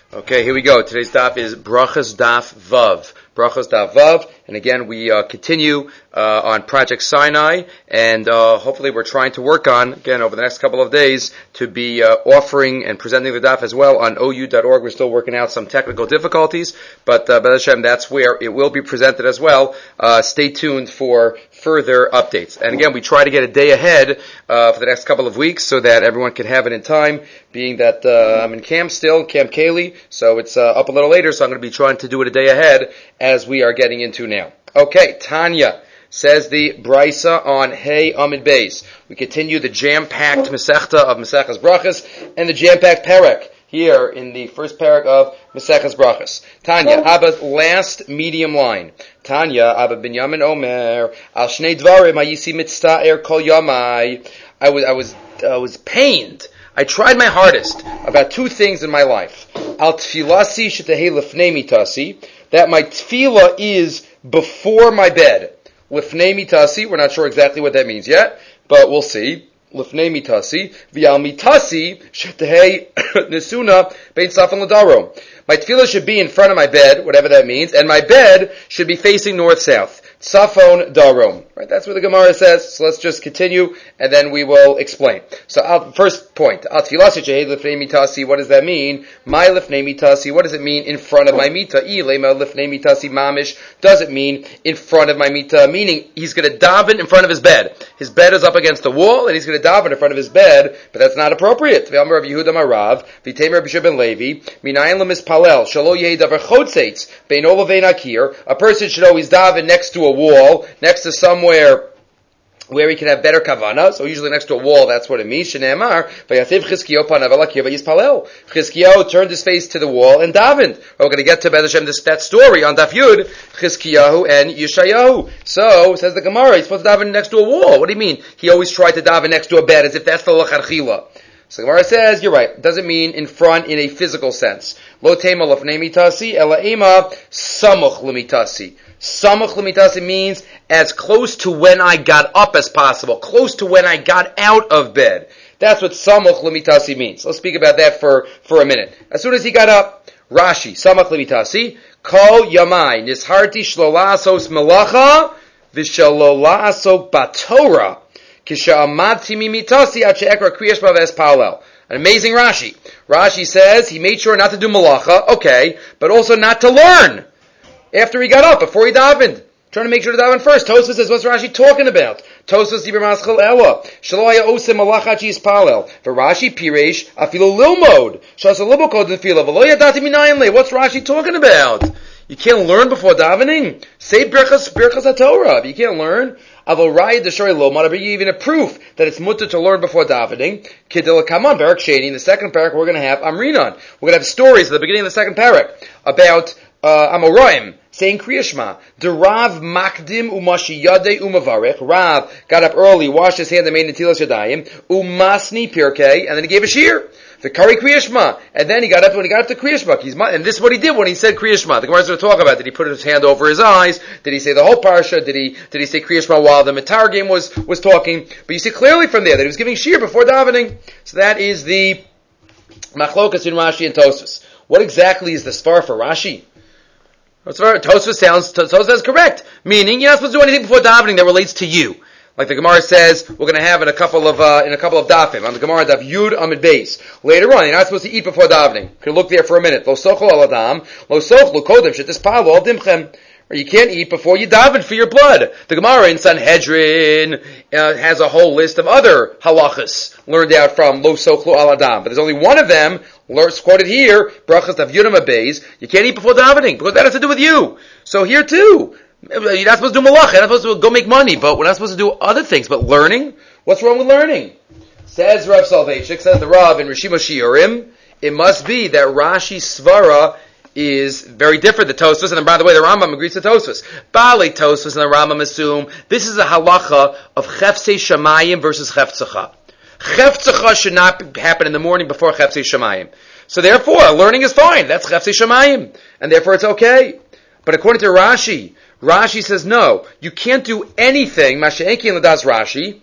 Okay, here we go. Today's daf is Brachas Daf Vav. Brachas Daf Vav, and again we continue on Project Sinai, and hopefully we're trying to work on, again over the next couple of days, to be offering and presenting the daf as well on OU.org. We're still working out some technical difficulties, but B'ez Hashem, that's where it will be presented as well. Stay tuned for further updates. And again, we try to get a day ahead for the next couple of weeks so that everyone can have it in time, being that I'm in camp still, Camp Kaylee, so it's up a little later, so I'm going to be trying to do it a day ahead as we are getting into now. Okay, Tanya says the Brisa on Hey Amid Beis. We continue the jam-packed Masechta of Maseches Brachas and the jam-packed Perek here in the first parak of Maseches Brachas. Tanya, Abba's last medium line. Tanya, Abba Binyamin Omer, Al Shnei Dvarim Hayisi Mitzta'er Kol Yamai. I was pained. I tried my hardest about two things in my life. Al Tfilasi Shetehei Lefnei Mitasi, that my tefillah is before my bed. Lefnei Mitasi, we're not sure exactly what that means yet, but we'll see. Lefnei Mitasi, V'al Mitasi Shetehei Nesuna Bein Safon L'Daro. My tefillah should be in front of my bed, whatever that means, and my bed should be facing north-south. Safon Darom. Right, that's what the Gemara says. So let's just continue, and then we will explain. So, first point. What does that mean? My lifnei mitasi. What does it mean in front of my mita? Lifnei mitasi mamish. Does it mean in front of my mita? Meaning he's going to daven in front of his bed. His bed is up against the wall, and he's going to daven in front of his bed, but that's not appropriate. V'amar Rav Yehuda Marav, v'temer Rabbi Shimon Levi, minayin lemispalel, shalo yehi davar chodseitz, beino levein akir. A person should always daven next to a wall, next to somewhere where he can have better kavana. So usually next to a wall, that's what it means. Shneimar, vayativ Chizkiyahu panav al akir vayispalel. Chizkiyahu turned his face to the wall and davened. We're going to get to B'ez Hashem that story on Daf Yud, Chizkiyahu and Yeshayahu. So, says the Gemara, he's supposed to daven next to a wall. What do you mean? He always tried to daven next to a bed, as if that's the lacharchila. So Gemara says, you're right. It doesn't mean in front in a physical sense. Lo tema lefnei mitasi, ela ema samuch lemitasi. Samuch lemitasi means as close to when I got up as possible, close to when I got out of bed. That's what samuch lemitasi means. Let's speak about that for a minute. As soon as he got up, Rashi, samuch lemitasi, kol yamai, nisharti shlolasos melacha, v'shalolaso batorah. An amazing Rashi. Rashi says he made sure not to do malacha, okay, but also not to learn after he got up, before he davened. Trying to make sure to daven first. Tosfos says, what's Rashi talking about? Tosfos Dibur Maschel Ella. Shelo haya oseh malacha chi yispalel. V'Rashi piresh afilu lilmod. Shasa libokod nefila. V'lo yadati minayin le. What's Rashi talking about? You can't learn before davening? Say Birchas HaTorah. If you can't learn, Avol Raya Deshori Lomad, I'll bring you even a proof that it's mutter to learn before davening. Kidil Kaman Barak Sheni. In the second parak, we're going to have Amrinon. We're going to have stories at the beginning of the second parak about Amoraim saying Kriya Shema. The Rav Makdim Umashi Yadei Umavarech. Rav got up early, washed his hand, and made Netilas Yadayim. Umasni Pirkei, and then he gave a shir. The Kari Kriya Shema. And then when he got up to Kriya Shema, and this is what he did when he said Kriya Shema. The Gemara is going to talk about, did he put his hand over his eyes? Did he say the whole parsha? Did he say Kriya Shema while the Matar game was talking? But you see clearly from there that he was giving shir before davening. So that is the Machlokas in Rashi and Tosfos. What exactly is the svar for Rashi? Tosfos is correct. Meaning, you're not supposed to do anything before davening that relates to you. Like the Gemara says, we're going to have in a couple of dafim on the Gemara daf Yud Amid Beis. Later on, you're not supposed to eat before davening. You can look there for a minute. Lo sochol al adam, lo sochlu kodem shetispalu al dimchem. Or you can't eat before you daven for your blood. The Gemara in Sanhedrin has a whole list of other halachas learned out from lo sochlu al adam, but there's only one of them quoted here. Brachas daf Yud Amid Beis. You can't eat before davening because that has to do with you. So here too. You're not supposed to do malach, you're not supposed to go make money, but we're not supposed to do other things. But learning? What's wrong with learning? Says Rav Soloveitchik, says the Rav in Rishima Shiurim, it must be that Rashi Svara is very different than Tosfos, and by the way, the Rambam agrees to Tosfos. Baalei Tosfos and the Rambam assume this is a halacha of Chefsei Shamayim versus Chefzecha. Chefzecha should not happen in the morning before Chefsei Shamayim. So therefore, learning is fine. That's Chefsei Shamayim. And therefore it's okay. But according to Rashi says no, you can't do anything, Masha'enki Ladas Rashi,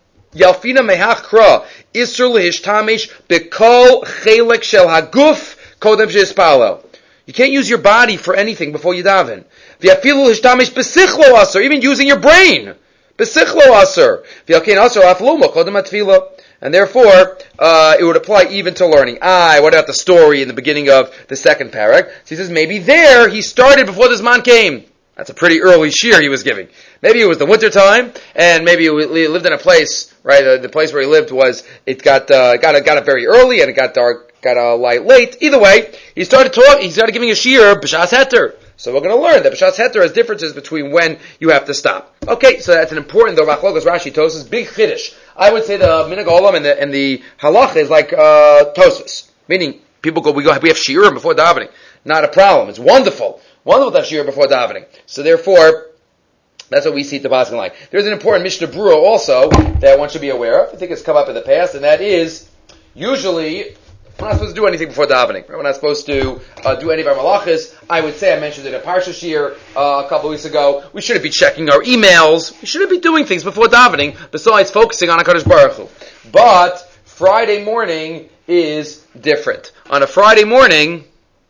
Yalfina Mehach Kra, Isser Lehishtamesh, Bekol Chelek Shel Haguf, kodem sheyispalel. You can't use your body for anything before you daven. V'afilu hishtamish besichlo aser, even using your brain. Besichlo aser. V'alkein aser afluma kodem atfila. And therefore, it would apply even to learning. What about the story in the beginning of the second parak? So he says maybe there he started before the Zman came. That's a pretty early shir he was giving. Maybe it was the winter time, and maybe he lived in a place, right? The place where he lived it got up very early, and it got dark, got light late. Either way, he started giving a shir b'shas heter. So we're going to learn that b'shas heter has differences between when you have to stop. Okay, so that's an important, though, Machlokas Rashi Tosfos, big chiddush. I would say the minhag olam and the halacha is like Tosfos, meaning people we have shiurim before davening. Not a problem. It's wonderful to have shiur before davening. So therefore, that's what we see at the Baskin like. There's an important Mishnah Brura also that one should be aware of. I think it's come up in the past, and that is usually we're not supposed to do anything before davening. We're not supposed to do any of our malachas. I would say, I mentioned it in Parsha Shir a couple of weeks ago, we shouldn't be checking our emails. We shouldn't be doing things before davening besides focusing on HaKadosh Baruch Hu. But Friday morning is different. On a Friday morning,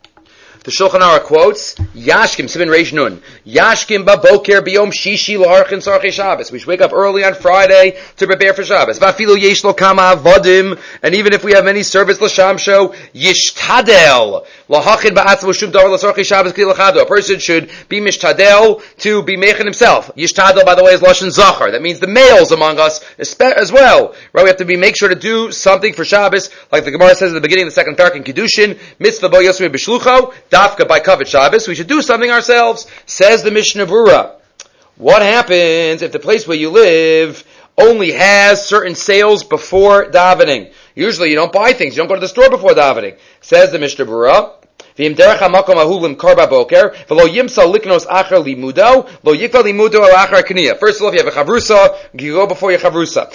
the Shulchan Aruch quotes, Yashkim, Siman Reish Nun, Yashkim baboker biyom shishi l'harchin sarchei Shabbos. We should wake up early on Friday to prepare for Shabbos. Vafilu yesh lo kama avodim, and even if we have many servants l'shamsho, yishtadel, l'hachin ba'atzmo shum davar l'sarchei Shabbos kli l'chado. A person should be mishtadel to be mechin himself. Yishtadel, by the way, is Lashon Zachar. That means the males among us as well. Right? We have to make sure to do something for Shabbos, like the Gemara says at the beginning of the second parak in Kiddushin, mitzvah bo yosmi b'shlucho, Dafka by Kavod Shabbos, we should do something ourselves. Says the Mishnah Brura. What happens if the place where you live only has certain sales before davening? Usually you don't buy things, you don't go to the store before davening. Says the Mishnah Brura. First of all, if you have a chavrusa, you go before your chavrusa.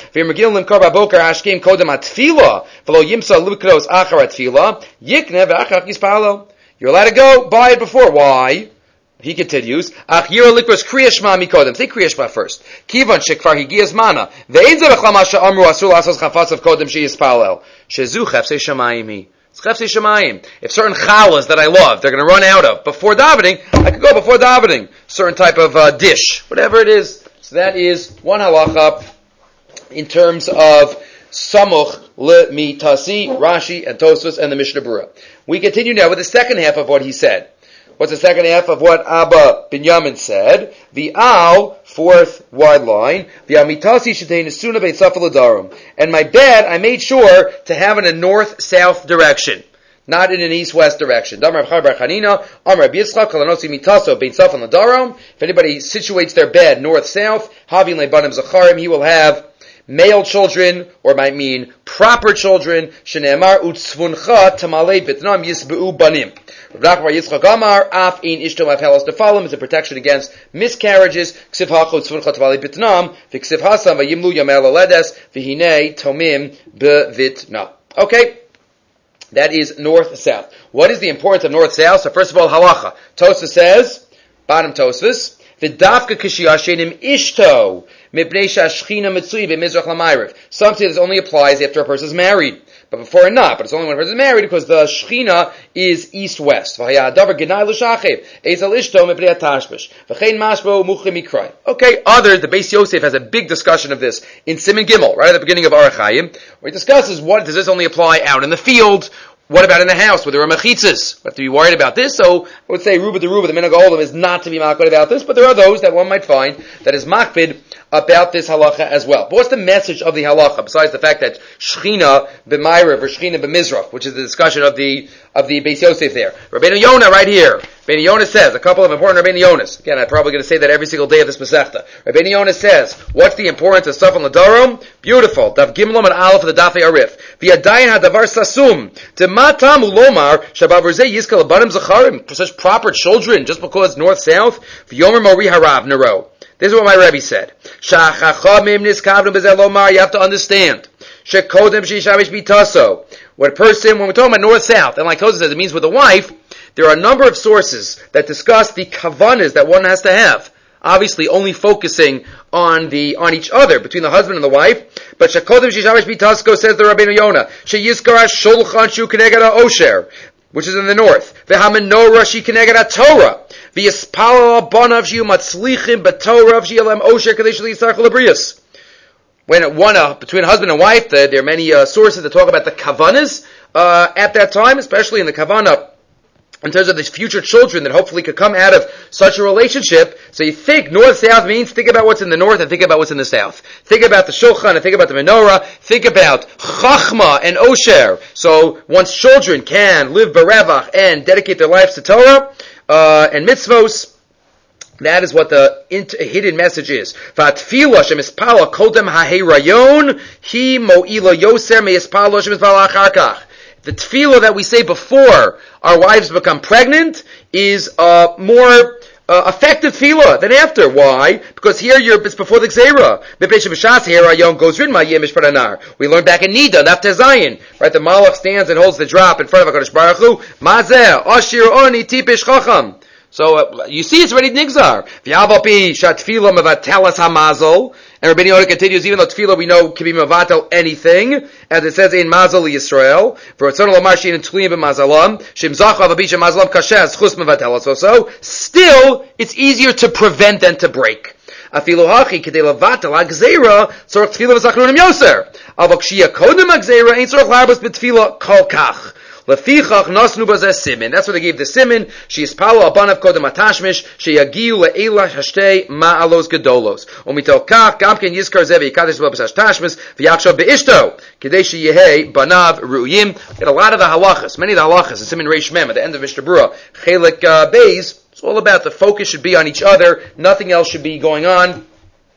You're allowed to go buy it before. Why? He continues. Say Kriya Shema first. Kivan shekvar higiyas mana. Ve'in ze b'chol masha amru asur lasos chafatzav kodem sheyispalel. Shezu chefsei shamayim. It's chefsei shamayim. If certain chalas that I love, they're going to run out of before davening, I could go before davening. Certain type of dish, whatever it is. So that is one halacha in terms of Samuch L'mitasi, Rashi and Tosfos and the Mishnah Brura. We continue now with the second half of what he said. What's the second half of what Abba Binyamin said? The al, fourth wide line, the amitasi shetein esuna beit safel adarim. And my bed, I made sure to have in a north-south direction, not in an east-west direction. If anybody situates their bed north-south, havin lebanim zacharim, he will have male children, or might mean proper children, shene'emar utzvuncha tamale bitnam yisbeu banim. Rav Nachman Yitzchak Amar, af in ishto ma'pelos nefalim, is a protection against miscarriages, ksiv hacho utzvuncha tamale bitnam, v'ksiv hasam v'yimlu yamel aledes, v'hinei tomim bevitna. Okay? That is north-south. What is the importance of north-south? So first of all, halacha. Tosfos says, bottom Tosfos, v'dafka kishiyashenim ishto, mipnei shashchina mitzui b'mizrach l'mayriv. Some say this only applies after a person is married, but before not. But it's only when a person is married because the shechina is east-west. Okay, other, the Beis Yosef has a big discussion of this in Siman Gimel, right at the beginning of Orach Chaim, where he discusses what does this only apply out in the field. What about in the house where there are mechitzas? We have to be worried about this. So I would say Ruba, the minhag olam is not to be makbid about this, but there are those that one might find that is makbid about this halacha as well. But what's the message of the halacha besides the fact that shechina b'mayriv or shechina b'mizrach, which is the discussion of the Beis Yosef there? Rabbeinu Yonah right here. Rabbeinu Yonah says a couple of important Rabbeinu Yonas. Again, I'm probably going to say that every single day of this Masechta. Rabbeinu Yonah says, what's the importance of Safon L'Darom? Beautiful. Dav Gimlom and Aleph of the Dafei Arif. V'yadayin hadavar sasum. Matam ulomar shabavurzei yizkal abanim zacharim, for such proper children, just because north-south. V'yomer mori harav nero. This is what my Rebbe said. Shachachamim niskavnu bezel lomar. You have to understand. Shekodem sheishavish bitaso. When we're talking about north-south, and like Tosfos says, it means with a wife, there are a number of sources that discuss the kavanas that one has to have. Obviously, only focusing on each other, between the husband and the wife. But Shekodem Shishavish Bitasko, says the Rabbeinu Yonah, Sheyizkara Shulchan Shu Keneged Osher. which is in the north. V'hamenorah shekeneged haTorah. V'yispalel banav shiyu matzlichim b'Torah v'shiyalem osher kadesh liyitzarech lebrius. When between a husband and wife, there are many sources that talk about the kavanas at that time, especially in the kavana, in terms of the future children that hopefully could come out of such a relationship. So you think north-south means think about what's in the north and think about what's in the south. Think about the shulchan and think about the menorah. Think about chachma and osher. So once children can live berevach and dedicate their lives to Torah and mitzvos, that is what the hidden message is. V'atfila shemispala kodem ha'herayon hi mo'ila yoser me'ispala shemispala acharkach. The tefillah that we say before our wives become pregnant is more effective tefillah than after. Why? Because here it's before the gzeira. We learned back in Nida, Nafta Zayin, right? The malach stands and holds the drop in front of HaKadosh Baruch Hu. Mazeh, Ashir Oni Tipish Chacham. So you see, it's already nigzar. V'yavapi shatfila mevatelas hamazol. And Rabbeinu Yehuda continues, even though tefillah we know can be mevatel anything, as it says in Mazal Yisrael. V'rotzon lamar shein tluim b'mazalam shem zachav abisha mazalam kashes chus mevatelas. So still, it's easier to prevent than to break. Afilu hachi kedei levatel ha'gzeira tzorach tefillah v'zachrun yoser. Avok shia kodem ha'gzeira ein tzorach larbos b'tefillah kol kach. Lefichach nasnu bazeh simin. That's what they gave the simin. She is palo abanav kodem atashmish. She yagiu le'ela hashtei ma'alos gedolos. Umitel kach gamken yizkar zevi yikadesh b'apasash tashmis v'yachshav be'ishto kedei sheyehei banav ru'yim. Get a lot of the halachas, many of the halachas in Simin Reish Mem at the end of Mishnah Berurah. Chelik Beis. It's all about the focus should be on each other. Nothing else should be going on.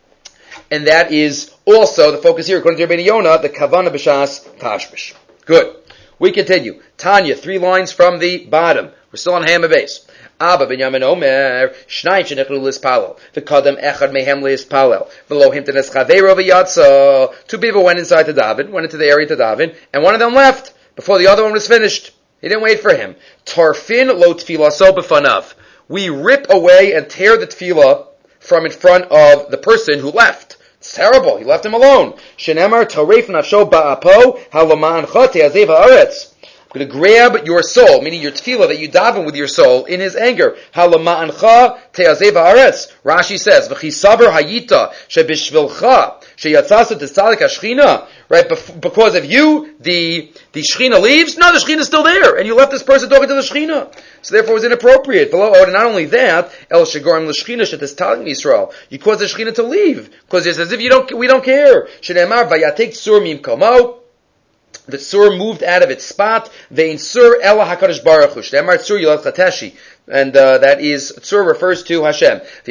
And that is also the focus here, according to Rabbeinu Yonah, the kavana b'shas tashmish. Good. We continue. Tanya, 3 lines from the bottom. We're still on Hammer base. Abba ben Yamin Omer, Shnayim shenechlu lispalel, v'kadam echad mehem lispalel, v'lo himtenes chaveiro v'yatsa. 2 people went inside to daven, went into the area to daven, and one of them left before the other one was finished. He didn't wait for him. Tarfin lo tefillah so b'fanav. We rip away and tear the tefillah from in front of the person who left. It's terrible. He left him alone. Shenemar taref nafsho ba'apo halamancha te'azev haaretz. I'm going to grab your soul, meaning your tefillah that you daven with your soul in his anger. Halama'ancha te'azev haaretz. Rashi says, v'chisaber hayita shebishvilcha sheyatzasa t'tzadik hashchina. Right, because of you, the shchina leaves. No, the shchina is still there, and you left this person talking to the shchina. So therefore, it was inappropriate. And not only that, el shegorim l'shchina shetistalin Yisrael. You caused the shchina to leave because it's as if we don't care. Shenemar vayatek sur mimkomo. The tzur moved out of its spot. Vein tzur ela hakadosh baruch hu. Shneimar tzur yilad chateshi. And that is, tzur refers to Hashem. But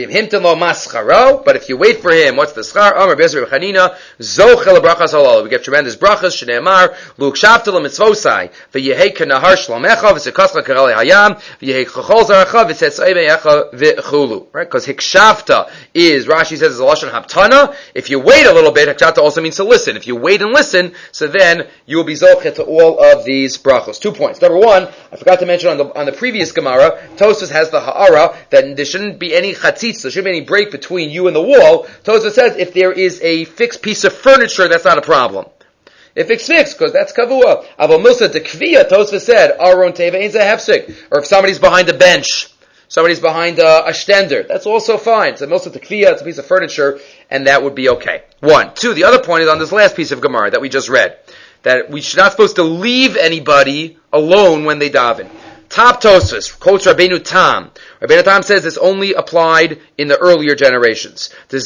if you wait for him, what's the schar? Amar Bezer B'chanina, zochel brachas halal. We get tremendous brachas. Shneimar, lukshavta l'mitzvosai, v'yehei kanahar shlomecha, v'sekascha karali hayam, v'yehei chachol zaracha, v'setzai me'echa v'chulu. Right? Because hikshavta is, Rashi says, is a lashon haptana. If you wait a little bit, hikshavta also means to listen. If you wait and listen, so then you will be zochet to all of these brachos. 2 points. Number 1, I forgot to mention on the previous Gemara, Tosfos has the ha'ara that there shouldn't be any chatzitz, there shouldn't be any break between you and the wall. Tosfos says if there is a fixed piece of furniture, that's not a problem. If it's fixed, because that's kavua. Aval Musa dekviya, Tosfos said, aron teva ein zehefsik. Or if somebody's behind a bench, somebody's behind a stender, that's also fine. It's a Musa dekviya, it's a piece of furniture, and that would be okay. 1. 2, the other point is on this last piece of Gemara that we just read, that we should not supposed to leave anybody alone when they daven. Top Tosfos quotes Rabbeinu Tam. Rabbeinu Tam says this only applied in the earlier generations. They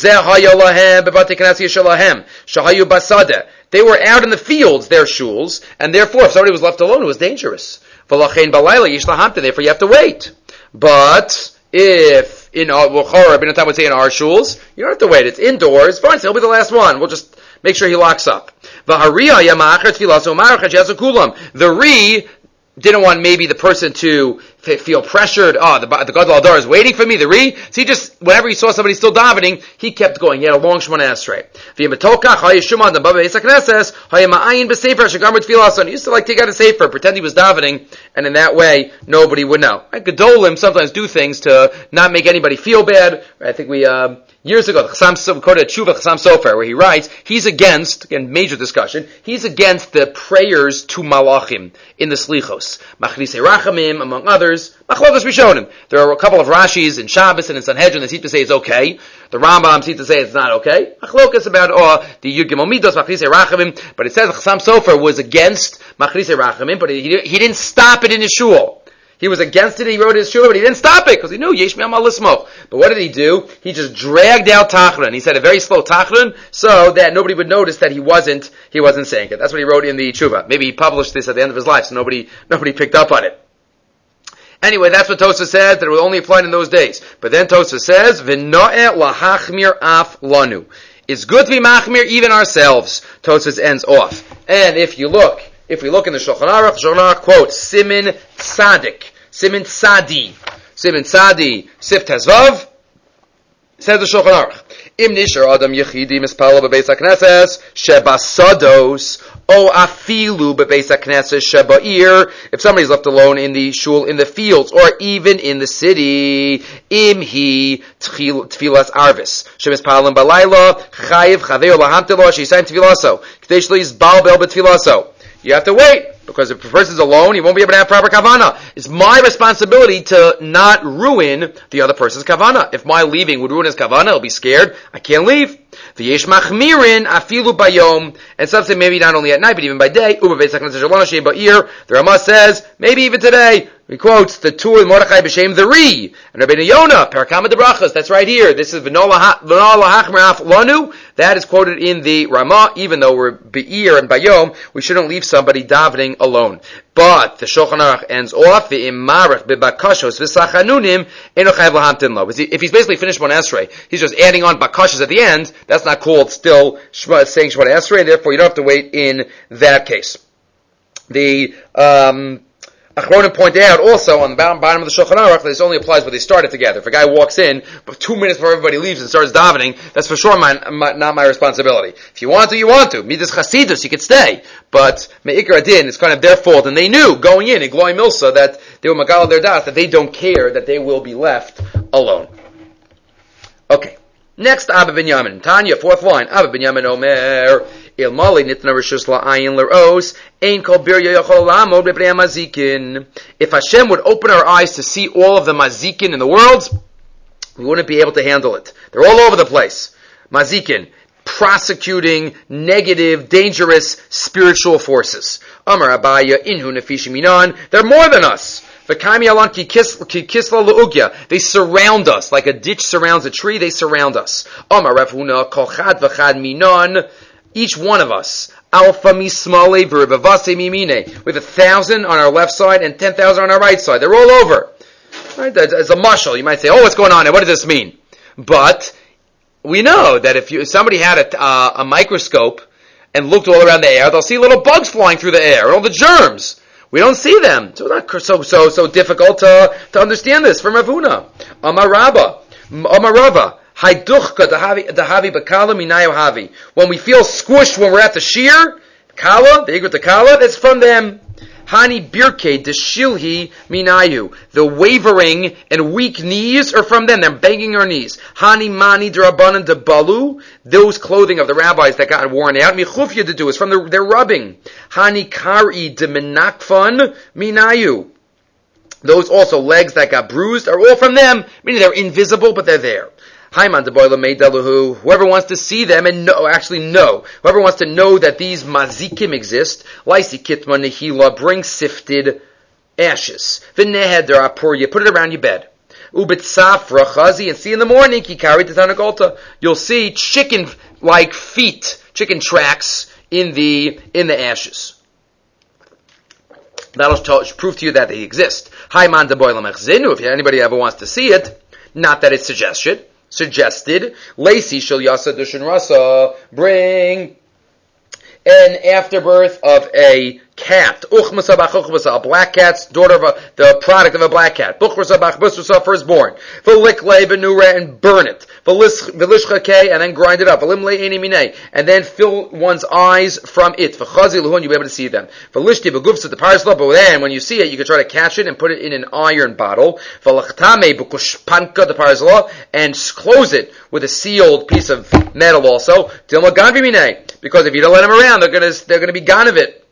were out in the fields, their shuls, and therefore if somebody was left alone, it was dangerous. Therefore you have to wait. But if Rabbeinu Tam would say in our shuls, you don't have to wait. It's indoors. Fine, so he'll be the last one. We'll just make sure he locks up. The Ri didn't want maybe the person to feel pressured. The Gadol Adar is waiting for me, the Ri. So he just, whenever he saw somebody still davening, he kept going. He had a long Shemona Esrei. He used to like take out a sefer, pretend he was davening, and in that way, nobody would know. Gedolim sometimes do things to not make anybody feel bad. I think we, years ago, the Chassam quoted Tshuva Chassam Sofer, where he writes, he's against, again, major discussion, he's against the prayers to Malachim in the Slichos. Machlisei Rachamim, among others, Machlokas Rishonim. There are a couple of Rashis in Shabbos and in Sanhedrin that seem to say it's okay. The Rambam seems to say it's not okay. Machlokas about the Yud Gimel Midos, Machlisei Rachamim, but it says Chassam Sofer was against Machlisei Rachamim, but he didn't stop it in his shul. He was against it, he wrote his shul, but he didn't stop it, because he knew, Yesh Me'amal Lismoch. But what did he do? He just dragged out Tachrun. He said a very slow Tachrun, so that nobody would notice that he wasn't saying it. That's what he wrote in the Tshuva. Maybe he published this at the end of his life, so nobody picked up on it. Anyway, that's what Tosfos says, that it was only applied in those days. But then Tosfos says, V'no'eh lahachmir af lanu. It's good to be machmir even ourselves. Tosfos ends off. And if we look in the Shulchan Aruch quotes Simin Tzadi, Sif Tezvav, says the Shulchan Aruch, Im nishar adam yechidi mispalo bebeis hakneses shebasados o afilu bebeis hakneses sheba'ir. If somebody's left alone in the shul in the fields or even in the city, imhi tfilas arvis shemispalim balayla chayiv chaveo lahamtelo sheisayim tfilaso k'dei shlo yizbal bel betfilaso. You have to wait, because if a person's alone, he won't be able to have proper kavana. It's my responsibility to not ruin the other person's kavana. If my leaving would ruin his kavana, he'll be scared. I can't leave. V'yesh machmirin afilu bayom, and some say maybe not only at night, but even by day. The Ramah says, maybe even today. He quotes the Tur Mordechai b'Shem the Ri, and Rabbeinu Yonah, Parakama de Brachas, that's right here. This is V'no lahachmer af lanu. That is quoted in the Ramah, even though we're Be'ir and Bayom, we shouldn't leave somebody davening alone. But the Shulchan Aruch ends off, V'immarech b'bakashos v'sachanunim, eno chayav lahamtin lo. If he's basically finished Shemona Esrei, he's just adding on bakashos at the end, that's not called still saying Shemona Esrei, and therefore you don't have to wait in that case. The Achronim point out also on the bottom of the Shulchan Aruch that this only applies when they started together. If a guy walks in, but 2 minutes before everybody leaves and starts davening, that's for sure not my responsibility. If you want to, you want to. Midas Chasidus, you could stay. But Me'ikar Adin, it's kind of their fault, and they knew going in Gloi Milsa that they were Magal their das, that they don't care that they will be left alone. Okay. Next, Abba Ben Yamin. Tanya, fourth line. Abba Ben Yamin Omer. If Hashem would open our eyes to see all of the mazikin in the world, we wouldn't be able to handle it. They're all over the place. Mazikin, prosecuting negative, dangerous spiritual forces. Amar Abaya, Inhu Nefishim Minan, they're more than us. They surround us, like a ditch surrounds a tree, they surround us. Amar Rav Huna, Kol Chad V'Chad Minan, each one of us, Alpha Mismale V'Ribavase Mimine, with 1,000 on our left side and 10,000 on our right side. They're all over. Right? As a mashal, you might say, oh, what's going on? And what does this mean? But we know that if somebody had a microscope and looked all around the air, they'll see little bugs flying through the air, and all the germs. We don't see them. So it's not so difficult to understand this from Rav Huna. Amar Rava. When we feel squished when we're at the shear, kala, the igrit kala, that's from them. Hani birke deshilhi minayu. The wavering and weak knees are from them. They're banging our knees. Hani mani drabanan de balu. Those clothing of the rabbis that got worn out. Michufya to do is from their rubbing. Hani kari de menakfan minayu. Those also legs that got bruised are all from them. Meaning they're invisible, but they're there. Whoever wants to see them and whoever wants to know that these mazikim exist, Laisi kitma nehila, bring sifted ashes. V'nehedar apurya, put it around your bed. Ubitzafra chazi, and see in the morning, kikari tetanagolta, you'll see chicken-like feet, chicken tracks in the ashes. That'll prove to you that they exist. If anybody ever wants to see it, not that it's suggested, Lacey shall yasa dushin rasa, bring an afterbirth of a cat. Uchmasa b'chuchmasa, a black cat's daughter of the product of a black cat. Buchrasa b'chbusrasa, firstborn. V'likle b'nura, and burn it. V'lishcha kei, and then grind it up. V'limle eni minei, and then fill one's eyes from it. V'chazi l'hun, you'll be able to see them. V'lishti b'gufsa, the parsla, but then when you see it, you can try to catch it and put it in an iron bottle. V'lachtame b'kushpanka, the parsla, and close it with a sealed piece of metal also. Tilma ganvi minei, because if you don't let them around, they're gonna be gone of it.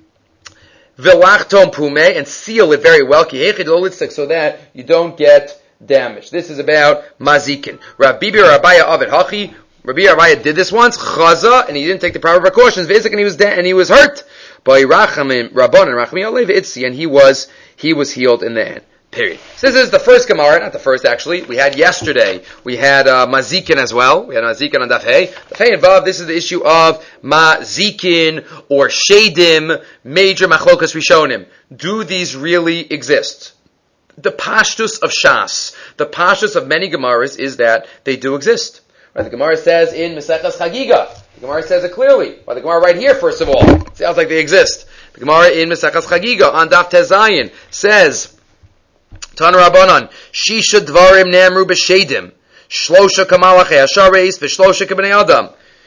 V'lachtom pume, and seal it very well, so that you don't get damaged. This is about mazikin. Rabbi Rabaya Avid Hachi. Rabbi Rabaya did this once, chaza, and he didn't take the proper precautions. And he was dead, and he was hurt. By Rachamim Rabban and Rachamim Alev Itzi, and he was healed in the end. Period. So this is the first Gemara, not the first actually. We had yesterday. We had mazikin as well. We had mazikin on Daf Hey. Daf Hey and Vav. This is the issue of mazikin or shadim, major machlokas rishonim. Do these really exist? The pashtus of Shas, the pashtus of many Gemaras is that they do exist. Right? The Gemara says in Maseches Chagiga. The Gemara says it clearly. Well, the Gemara right here, first of all, it sounds like they exist. The Gemara in Maseches Chagiga on Daf Tezayin says, Tan Rabbanan, Shisha Dvarim Namru B'Shedim, Shlosha Kamalachei Hashareis, V'Shlosha K'Bnei Adam.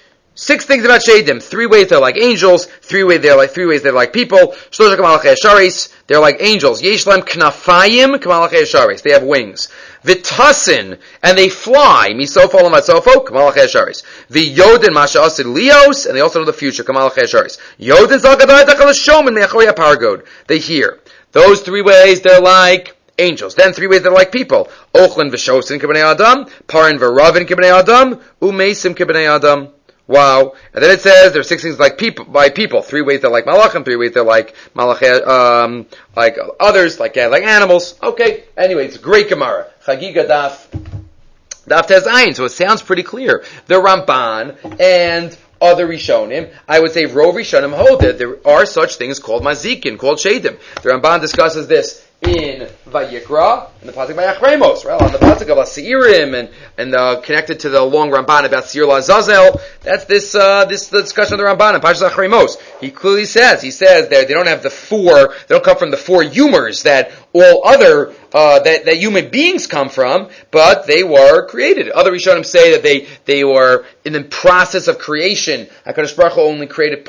6 things about Shadim. 3 ways they're like angels, 3 ways they're like people. Shlosha Kamalachei Hashareis, they're like angels. Yeshlem Knafayim Kamalachei Hashareis, they have wings. V'Tasin, and they fly. Misofo Lamatzofo, Kamalachei Hashareis. V'Yodin Masha Asid Leos, and they also know the future, Kamalachei Hashareis. Yodin Zalgadai Dachal and Me'achoya Paragod. They hear. Those 3 ways they're like angels. Then 3 ways they're like people. Ochlin v'shosin k'bnei Adam, Parin v'ravin k'bnei Adam, Umesim k'bnei Adam. Wow. And then it says there are 6 things like people, by people. 3 ways they're like malachim, 3 ways they're like malachim, like others, like animals. Okay. Anyway, it's a great Gemara. Chagiga Daf Tezayin. So it sounds pretty clear. The Ramban and other Rishonim, I would say Rov Rishonim hold that there are such things called mazikin, called shadim. The Ramban discusses this in Vayikra, in the pasuk by Achremos, right? On the pasuk of Asirim, and connected to the long Ramban about Seir Lazazel. That's this discussion of the Ramban in Parshas Achremos. He clearly says, that they don't have they don't come from the 4 humors that all other, that human beings come from, but they were created. Other Rishonim say that they were in the process of creation. HaKadosh Baruch Hu only created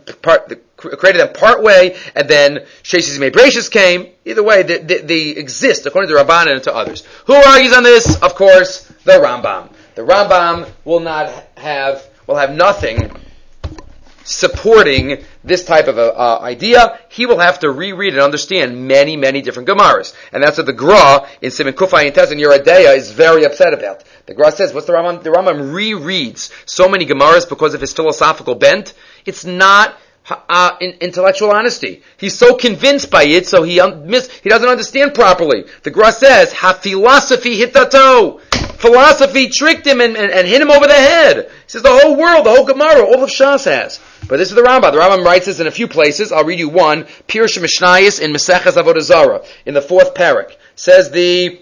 created them part way, and then Sheshis Mebrachis came. Either way, they exist according to Ramban and to others. Who argues on this? Of course, the Rambam. The Rambam will have nothing supporting this type of idea. He will have to reread and understand many, many different Gemaras. And that's what the Gra in Siman Kufay and Tez and Yeridea is very upset about. The Gra says, what's the Rambam? The Rambam rereads so many Gemaras because of his philosophical bent. It's not intellectual honesty. He's so convinced by it, so he doesn't understand properly. The Gra says, ha-philosophy hitato. Philosophy tricked him and hit him over the head. He says the whole world, the whole Gemara, all of Shas has. But this is the Rambam. The Rambam writes this in a few places. I'll read you one. Pirush Mishnayos in Maseches Avodah Zarah, in the 4th parak. Says the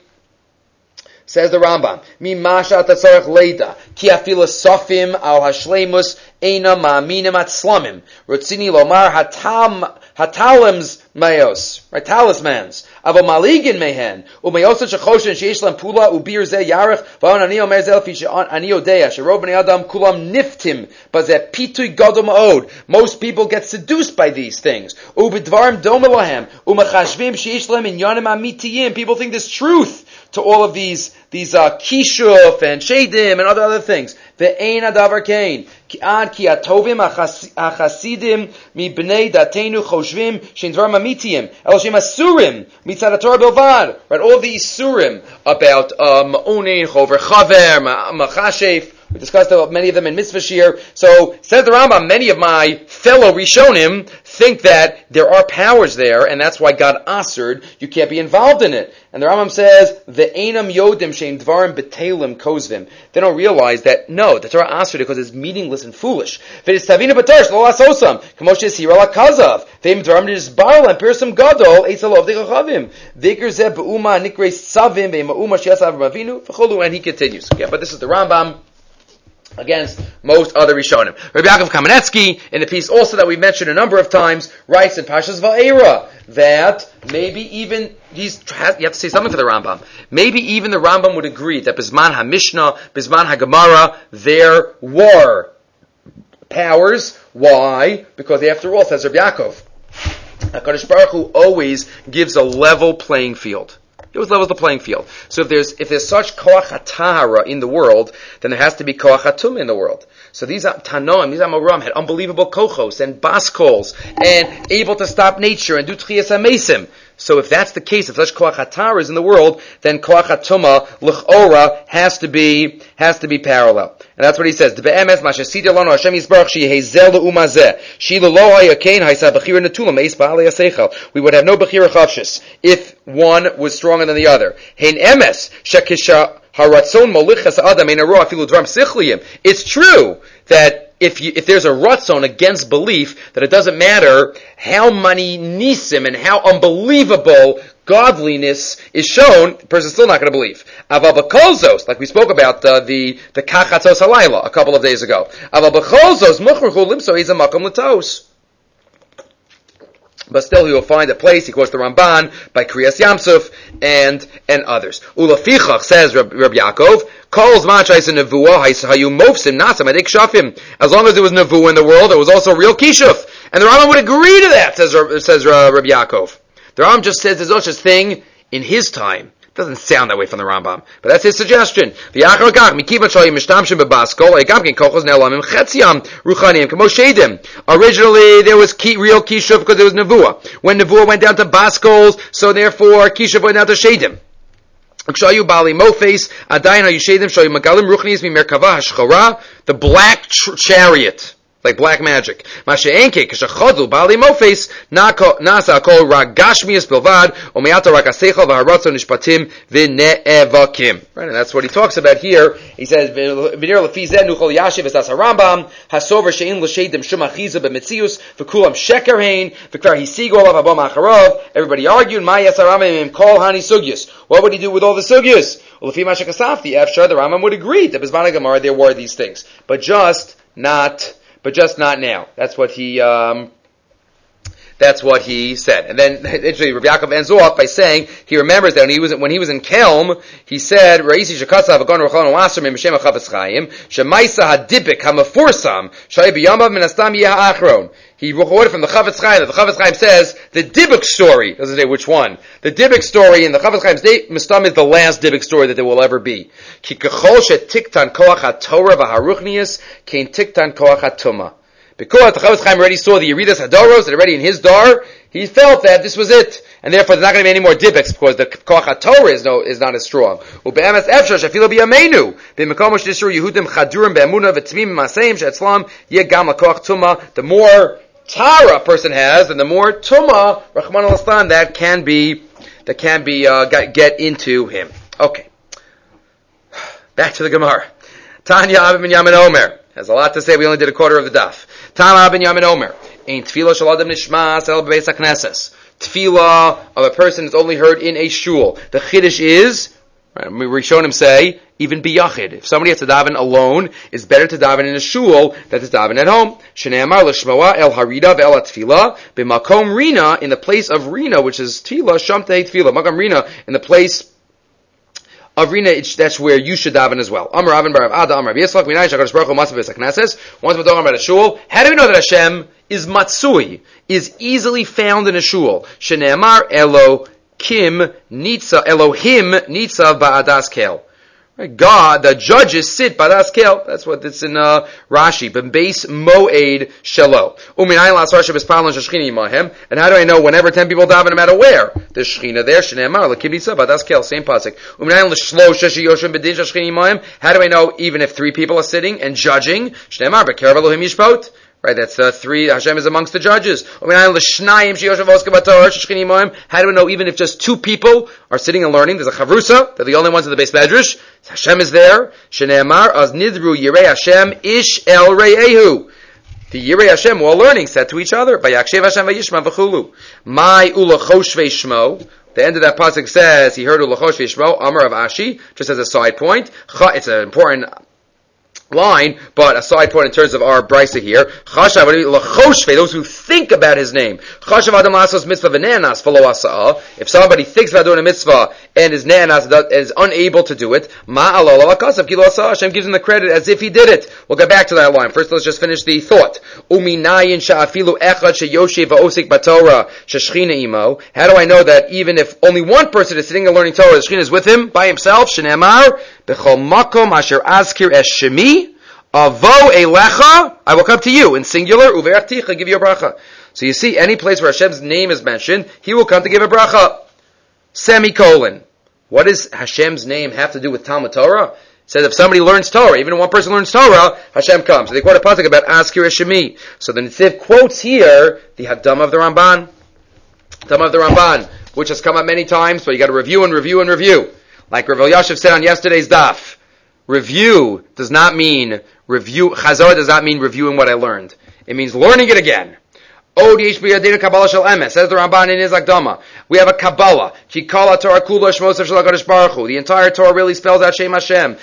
Rambam, Mi masha tatzorech leida, ki afila sofim al hashleimus eina ma'aminim atzlamim, rotzini lomar hatalims mayos, right, talismans, avo maligin mehen, umayosat shechoshen sheish lam pula, ubir ze yarech, v'on ani omer zel fish ani odea, sherov b'nei adam kulam niftim, bazeh pitui gadol ma'od. Most people get seduced by these things. Ubidvarim doma lahem, umachashvim sheish lam inyanim amitiyim. People think there's truth to all of these kishuf and shadim and other things. Ve'ein adavar kain. Ad ki atovim achasidim mi bnei datenu choshvim shein dvarim amitiyim el shem asurim mitzad haTorah bilvad. Right, all these surim about ma'onin, chover chaver, machashef. We discussed about many of them in Mitzvah Shir. So, says the Rambam, many of my fellow Rishonim think that there are powers there, and that's why God assered, you can't be involved in it. And the Rambam says, Ve'enam yodim sheim dvarim betelim kozvim. They don't realize that, no, the Torah assered it because it's meaningless and foolish. Ve'estavina b'tarsh lo asosam, k'moshe esira lakazav. Ve'im dvarim nizbar lam pirsam gadol, etzal of dekachavim. V'ikr zeh be'uma nikre savim, ve'ima uma sheyasav b'mavinu, v'cholu, and he continues. Yeah, but this is the Rambam. against most other Rishonim. Rabbi Yaakov Kamenetsky, in a piece also that we mentioned a number of times, writes in Parshas Va'era that maybe even you have to say something for the Rambam. Maybe even the Rambam would agree that Bisman HaMishnah, Bisman HaGemara, there were powers. Why? Because after all, says Rabbi Yaakov, HaKadosh Baruch Hu always gives a level playing field. It was levels the playing field. So if there's such koach hatahara in the world, then there has to be koach hatum in the world. So these Tanoim, these Amoram had unbelievable kochos and baskols and able to stop nature and do tchiyas hamesim. So if that's the case, if such koach hatahara is in the world, then koach hatuma l'chora has to be parallel. And that's what he says. We would have no bechira chavshis if one was stronger than the other. It's true that if there's a ratzon against belief, that it doesn't matter how many nisim and how unbelievable godliness is shown, the person's still not going to believe. Aval b'kolzos, like we spoke about the kachatzos halayla a couple of days ago. Aval b'kolzos muchruchu limso izam makom l'tos. But still, he will find a place. He quotes the Ramban by Kriyas Yamsuf and others. Ulafichach, says Rabbi Yaakov, calls machais and nevuah hayu mofsim nasam adik shafim. As long as there was nevuah in the world, there was also real kishuf, and the Rambam would agree to that. Says Rabbi Yaakov. The Rambam just says there's no such thing in his time. It doesn't sound that way from the Rambam, but that's his suggestion. Originally, there was real kishuf because there was nevuah. When nevuah went down to baskols, so therefore kishuf went down to shedim. The black chariot. Like black magic. Right, and that's what he talks about here. He says, everybody argued, what would he do with all the sugyas? Well, the Rambam would agree that Bisman HaGemara there were these things, but just not now. That's what he said. And then, actually, Rabbi Yaakov ends off by saying, he remembers that when he was in Kelm, he said, Reisi shekatzav agon rochalon wasser m'shem ha'chavetz chaim, shemaisa hadibik ha'mefursam, shai b'yamav minastam yeh ha'achron. He quoted from the Chavetz Chaim, that the Chavetz Chaim says, the Dibuk story, doesn't say which one. The Dibuk story in the Chavetz Chaim's Mistam is the last Dibuk story that there will ever be. Ki kachol shetiktan koach haTorah v'haruchnius, kein tiktan koach haTuma. Because the Chavetz Chaim already saw the Yeridas Hadoros, and already in his dar, he felt that this was it. And therefore there's not going to be any more Dibuks, because the koach haTorah is not as strong. U'be'emes efshar shafilo b'yameinu, b'mekomo sh'nisru Yehudim chadurim be'emunah v'tzmim maseim she'etzlam yeh gam lakoach tuma. The more Tara a person has, and the more Tuma, Rahman al-Aslan, that can be get into him. Okay. Back to the Gemara. Tanya Abin Yamin Omer has a lot to say. We only did a quarter of the daf. Tanya Abin Yamin Omer. Ein tefillah shel adam nishmas el beis hakneses. Tefillah of a person is only heard in a shul. The chiddush is, we shown him say, even biyachid. If somebody has to daven alone, it's better to daven in a shul than to daven at home. Shneamar l'shmoa el harida ve'el tefillah b'makom rina, in the place of rina, which is tefillah shamtei tefillah. Makom rina, in the place of rina, that's where you should daven as well. Amar Avin bar Ada Amar Yitzchak minayin shakadosh baruch hu matzah b'beis hakneses. Once we're talking about a shul, how do we know that Hashem is matsui, is easily found in a shul? Shneamar Elohim nitza ba'adas kel. God, the judges sit ba'adas kel. That's what it's in Rashi. B'beis moed shelo. U'minayin la'asar shebespalon sheshchina imahem. And how do I know whenever 10 people daven, no matter where? There's shechina there. Shneimar l'kim nitza ba'adas kel. Same pasuk. U'minayin l'shlosha sheyoshim b'din sheshchina imahem. How do I know even if 3 people are sitting and judging? Shneimar b'kerev Elohim yishpot. Right, that's 3, Hashem is amongst the judges. How do we know even if just 2 people are sitting and learning? There's a chavrusa, they're the only ones in the base medrash. Hashem is there. Shneimar az nidru yirei Hashem ish el re'ehu. The yirei Hashem, while learning, said to each other, Vayakshev Hashem vayishma v'chulu. My ulachoshvei shmo. The end of that pasuk says, he heard ulachoshvei shmo, Amar of Ashi, just as a side point. It's an important line, but a side point in terms of our brisa here. Those who think about his name. If somebody thinks about doing a mitzvah and is ne'anas, is unable to do it, Hashem gives him the credit as if he did it. We'll get back to that line. First, let's just finish the thought. How do I know that even if only one person is sitting and learning Torah, the Shekhinah is with him by himself? Shne'emar b'chol makom asher azkir es shemi avo elecha, I will come to you in singular, uve'achticha, give you a bracha. So you see, any place where Hashem's name is mentioned, he will come to give a bracha. Semicolon. What does Hashem's name have to do with Talmud Torah? It says if somebody learns Torah, even if one person learns Torah, Hashem comes. So they quote a pasuk about Azkir Shemi. So the Netziv quotes here the Hadam of the Ramban. Hadam of the Ramban, which has come up many times, but you got to review and review and review. Like Rav Elyashiv said on yesterday's daf, review does not mean Chazor does not mean reviewing what I learned. It means learning it again. Says the Ramban in his Akdama. We have a Kabbalah. The entire Torah really spells out Shem Hashem.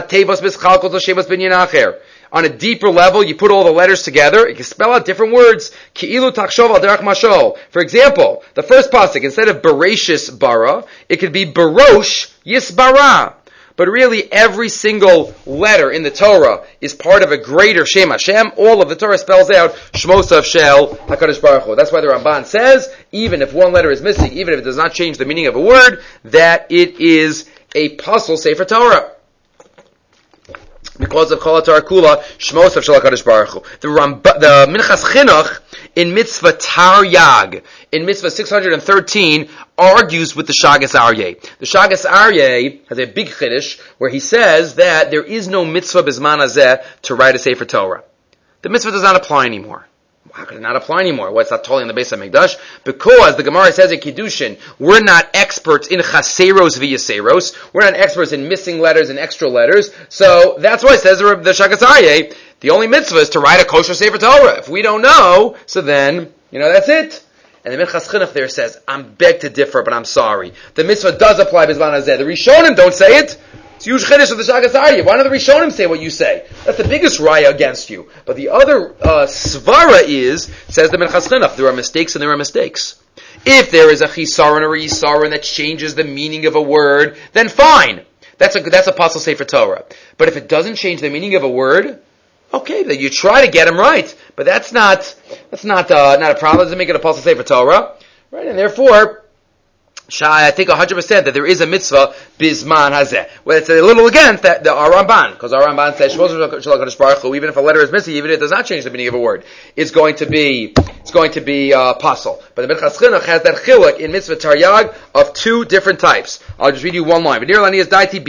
On a deeper level, you put all the letters together, it can spell out different words. For example, the first pasuk, instead of Bereshis bara, it could be Barosh Yisbara. But really, every single letter in the Torah is part of a greater Shem Hashem. All of the Torah spells out Shmosav Shel HaKadosh Baruch Hu. That's why the Ramban says, even if one letter is missing, even if it does not change the meaning of a word, that it is a puzzle Sefer Torah. Because of Kol HaTorah Kula, Shmosav Shel HaKadosh Baruch Hu. The Minchas Chinuch in Mitzvah Taryag, in Mitzvah 613, argues with the Shagas Aryeh. The Shagas Aryeh has a big chiddush where he says that there is no mitzvah bizman hazeh to write a Sefer Torah. The mitzvah does not apply anymore. How could it not apply anymore? Well, it's not totally in the base of Mikdash. Because the Gemara says in Kiddushin, we're not experts in chaseros v'yaseros. We're not experts in missing letters and extra letters. So that's why it says the Shagas Aryeh, the only mitzvah is to write a kosher Sefer Torah. If we don't know, so then, that's it. And the Minchas Chinuch there says, I'm beg to differ, but I'm sorry. The mitzvah does apply b'zman hazeh. The Rishonim don't say it. It's huge chiddush of the Shagas Aryeh. Why don't the Rishonim say what you say? That's the biggest raya against you. But the other svara says the Minchas Chinuch, there are mistakes and there are mistakes. If there is a chisaron or a yisaron that changes the meaning of a word, then fine. That's a pasuk Sefer Torah. But if it doesn't change the meaning of a word, okay, then you try to get him right, but that's not a problem. It doesn't make it a pasuk Sefer Torah, right? And therefore, I think 100% that there is a mitzvah bizman hazeh. Well, it's a little against that the Ramban, because our Ramban says Shmos Shel HaKadosh Baruch Hu, even if a letter is missing, even if it does not change the meaning of a word, it's going to be pasul. But the Minchas Chinuch has that chiluk in mitzvah taryag of two different types. I'll just read you one line. There are two types of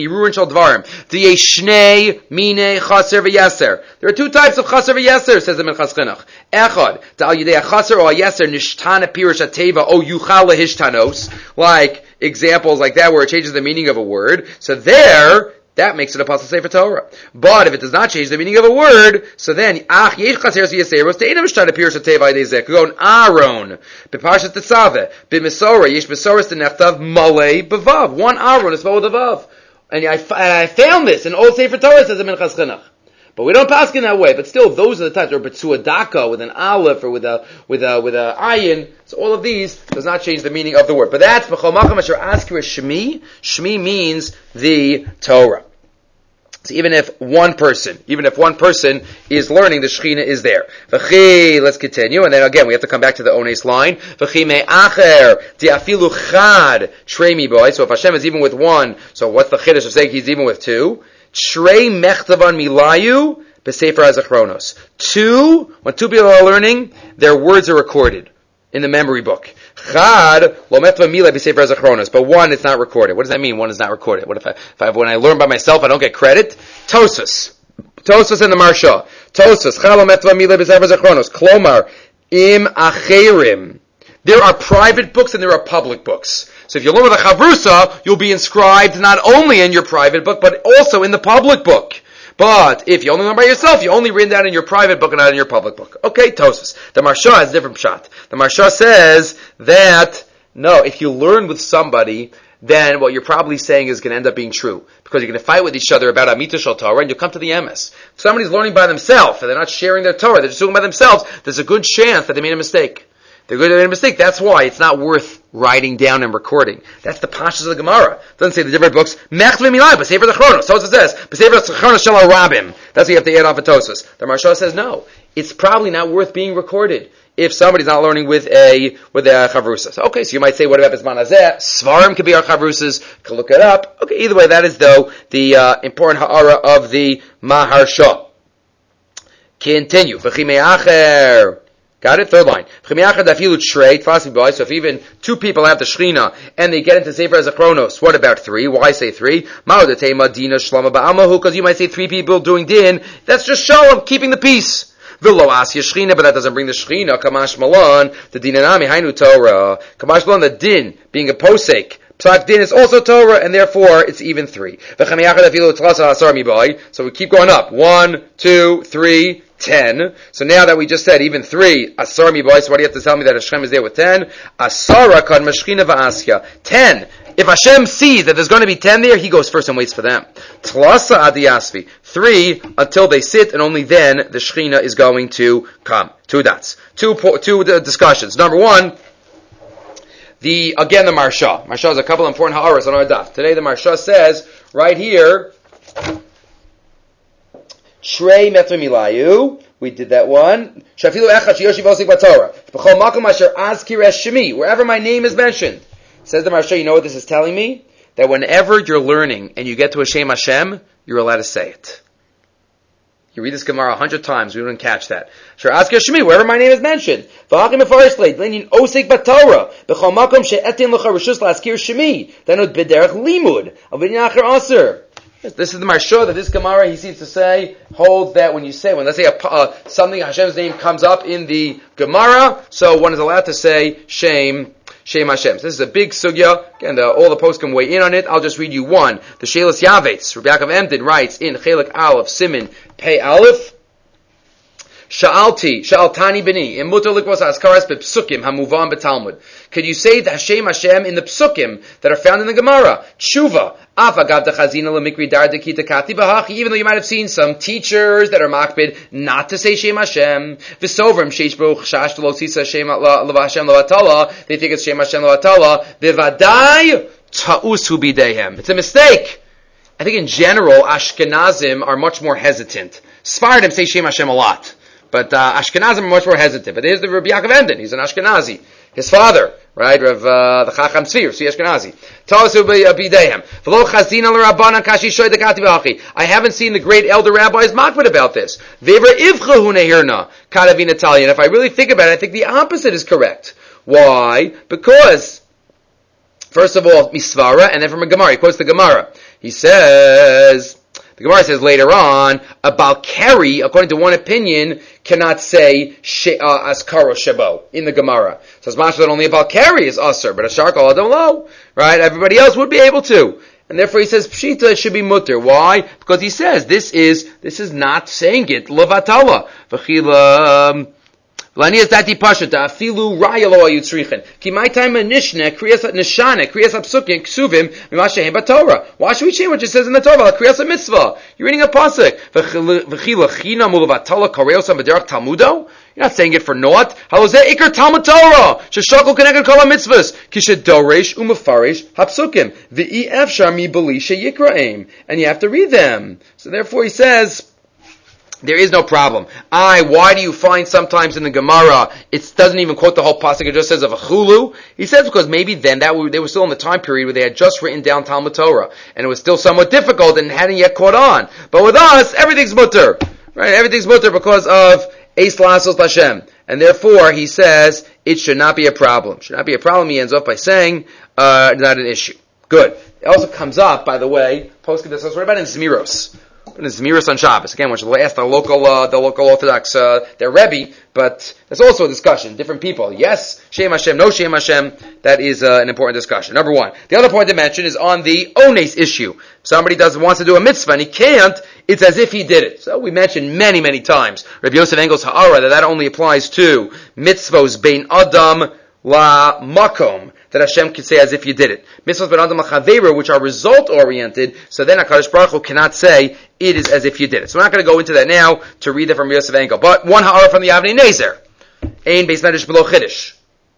chaser v'yaser, says the Minchas Chinuch. Echad, da'al yidei chaser or yaser nishtana pirush ateva o yuchal lehishtanos. Like examples like that where it changes the meaning of a word. So there, that makes it a pasuk Sefer Torah. But if it does not change the meaning of a word, so then yesh chaseros v'yaseros te'enim nishtana pirush ateva yidei zeh. Go on Aaron beparshat tetzaveh b'mesorah yesh mesorah tenechtav malei b'vav. One Aaron is spelled with a vav. And I found this in Old Sefer Torah, says the Minchas Chinuch. But we don't pass in that way. But still, those are the types. Or betzuadaka with an aleph or with a ayin. So all of these does not change the meaning of the word. But that's b'chol makom asher azkir shmi. Shmi means the Torah. So even if one person is learning, the Shekhinah is there. V'chi, let's continue, and then again we have to come back to the Ones line. V'chi me'acher di'afilu chad trei boy. So if Hashem is even with one, so what's the chiddush of saying He's even with two? Trei mechtavan milayu b'sefer hazachronos. Two, when two people are learning, their words are recorded in the memory book. Chad lo mechtavan milay b'sefer hazachronos. But one, it's not recorded. What does that mean? One is not recorded. What if when I learn by myself, I don't get credit? Tosfos and the Marsha. Tosfos chad lo mechtavan milay b'sefer hazachronos. Klomar im acherim. There are private books and there are public books. So if you learn with a chavrusa, you'll be inscribed not only in your private book, but also in the public book. But if you only learn by yourself, you only read that in your private book and not in your public book. Okay, Tosfos. The Marsha has a different shot. The Marsha says that, no, if you learn with somebody, then what you're probably saying is going to end up being true. Because you're going to fight with each other about Amita Shal Torah, and you'll come to the emes. If somebody's learning by themselves, and they're not sharing their Torah, they're just doing it by themselves, there's a good chance that they made a mistake. They're going to make a mistake. That's why it's not worth writing down and recording. That's the pashas of the Gemara. It doesn't say the different books. Mechz v'milai, b'sefer the Chronos. Tosfos says, b'sefer the Chronos shel Rabim. That's what you have to add on for Tosfos. The Maharsha says no. It's probably not worth being recorded if somebody's not learning with a chavrusas. Okay, so you might say, what about Bisman Hazeh? Svarim could be our chavrusas. Could look it up. Okay, either way, that is though the important ha'ara of the Maharsha. Continue. V'chimei acher. Got it? Third line. So if even two people have the Shechina and they get into Sefer Chronos, what about three? Why say three? Because you might say three people doing din. That's just shalom, keeping the peace. But that doesn't bring the Shechina. Kamash Malan, the dinanami hainu Torah. Kamash Malan, the din being a posek. Psak din is also Torah, and therefore it's even three. So we keep going up. 1, 2, 3, 10. So now that we just said even 3, Asar mi boy, so what do you have to tell me that Hashem is there with 10? Asara kan mashchina va'asya. 10. If Hashem sees that there's going to be 10 there, He goes first and waits for them. Tlasa adiyasvi. 3 until they sit, and only then the Shechina is going to come. 2 dots. Two discussions. Number 1, the Maharsha. Maharsha has a couple of important ha'aras on our daf. Today the Maharsha says, right here, Shrei metru milayu. We did that one. Shafilu echad sheyoshiv osik b'Torah. B'chol makom asher azkir es shemi. Wherever my name is mentioned. Says the Maharsha, you know what this is telling me? That whenever you're learning and you get to a Shem Hashem, you're allowed to say it. You read this Gemara 100 times, we wouldn't catch that. Sure, azkir shemi, wherever my name is mentioned. V'hakim efarish leid, leinin osik b'Torah. B'chol makom she'etin l'cha rishus la'azkir shemi. Then b'derech limud. Avin acher aser. This is the Maharsha that this Gemara, he seems to say, holds that when let's say something, Hashem's name comes up in the Gemara, so one is allowed to say Shem Hashem. So this is a big sugya, and all the posts can weigh in on it. I'll just read you one. The Shelas Yavetz, Rabbi Yaakov Emden writes in Chelik Aleph, Simin, Pei Aleph, Sha'altani b'ni, im mutar likvos ha'askaras b'psukim hamuvan b'talmud. Could you say the Hashem Hashem in the psukim that are found in the Gemara? Tshuva, afagav dechazina l'mikri dar dekita kati b'hachi, even though you might have seen some teachers that are makbid not to say Shem Hashem, v'sovrim sheish baruch shash lo sisa Shem l'vashem l'vatala, they think it's Shem Hashem l'vatala, v'vadai ta'us hu b'deihem. It's a mistake. I think in general, Ashkenazim are much more hesitant. Sfardim say Shem Hashem a lot. But Ashkenazim are much more hesitant. But here's the Rabbi Yaakov Emden. He's an Ashkenazi. His father, right, the Chacham Tzvi, Tzvi Ashkenazi. I haven't seen the great elder rabbis makbid about this. And if I really think about it, I think the opposite is correct. Why? Because, first of all, Misvara, and then from a Gemara. He quotes the Gemara. The Gemara says later on, a Balkari, according to one opinion, cannot say Askaro Shebo in the Gemara. So it's much that only a Balkari is Asr, but a Sharkal don't know. Right? Everybody else would be able to. And therefore he says, Pshita, it should be mutter. Why? Because he says, this is not saying it, Levatala. V'chila, Lanias dati pashata afilu raya lo ayutzrichen. Ki my time a nishna kriyas nishana kriyas apsukim ksuvim mimashehem baTorah. Why should we change what it says in the Torah? Kriyas mitzvah. You're reading a pasuk. V'chila china mulavatala kareos b'derech talmudo. You're not saying it for naught. Halozeh ikar Talmud Torah sheshakol connected kol mitzvahs kishedoresh umefarish hapsukim v'e efshar mi beli sheyikraim, and you have to read them. So therefore he says, there is no problem. Why do you find sometimes in the Gemara, it doesn't even quote the whole pasuk, it just says of a chulu? He says because maybe then they were still in the time period where they had just written down Talmud Torah, and it was still somewhat difficult and hadn't yet caught on. But with us, everything's mutter. Right? Everything's mutter because of Eis Lasos Hashem. And therefore, he says, it should not be a problem. Should not be a problem, he ends off by saying, not an issue. Good. It also comes up, by the way, what about in Zmiros? In Zmiros on Shabbos. Again, we should ask the local Orthodox, their Rebbe, but there's also a discussion. Different people. Yes, Shem Hashem, no Shem Hashem. That is an important discussion. Number one. The other point to mention is on the Ones issue. Somebody wants to do a mitzvah and he can't, it's as if he did it. So we mentioned many, many times, Rabbi Yosef Engel's Ha'ara, that only applies to mitzvos bein Adam la makom, that Hashem could say as if you did it. Mitzvos ben adam l'chaveru, which are result oriented, so then HaKadosh Baruch Hu cannot say it is as if you did it. So we're not going to go into that now to read that from Yosef Engel. But one ha'ara from the Avnei Nezer. Ein beis medrash below chiddush.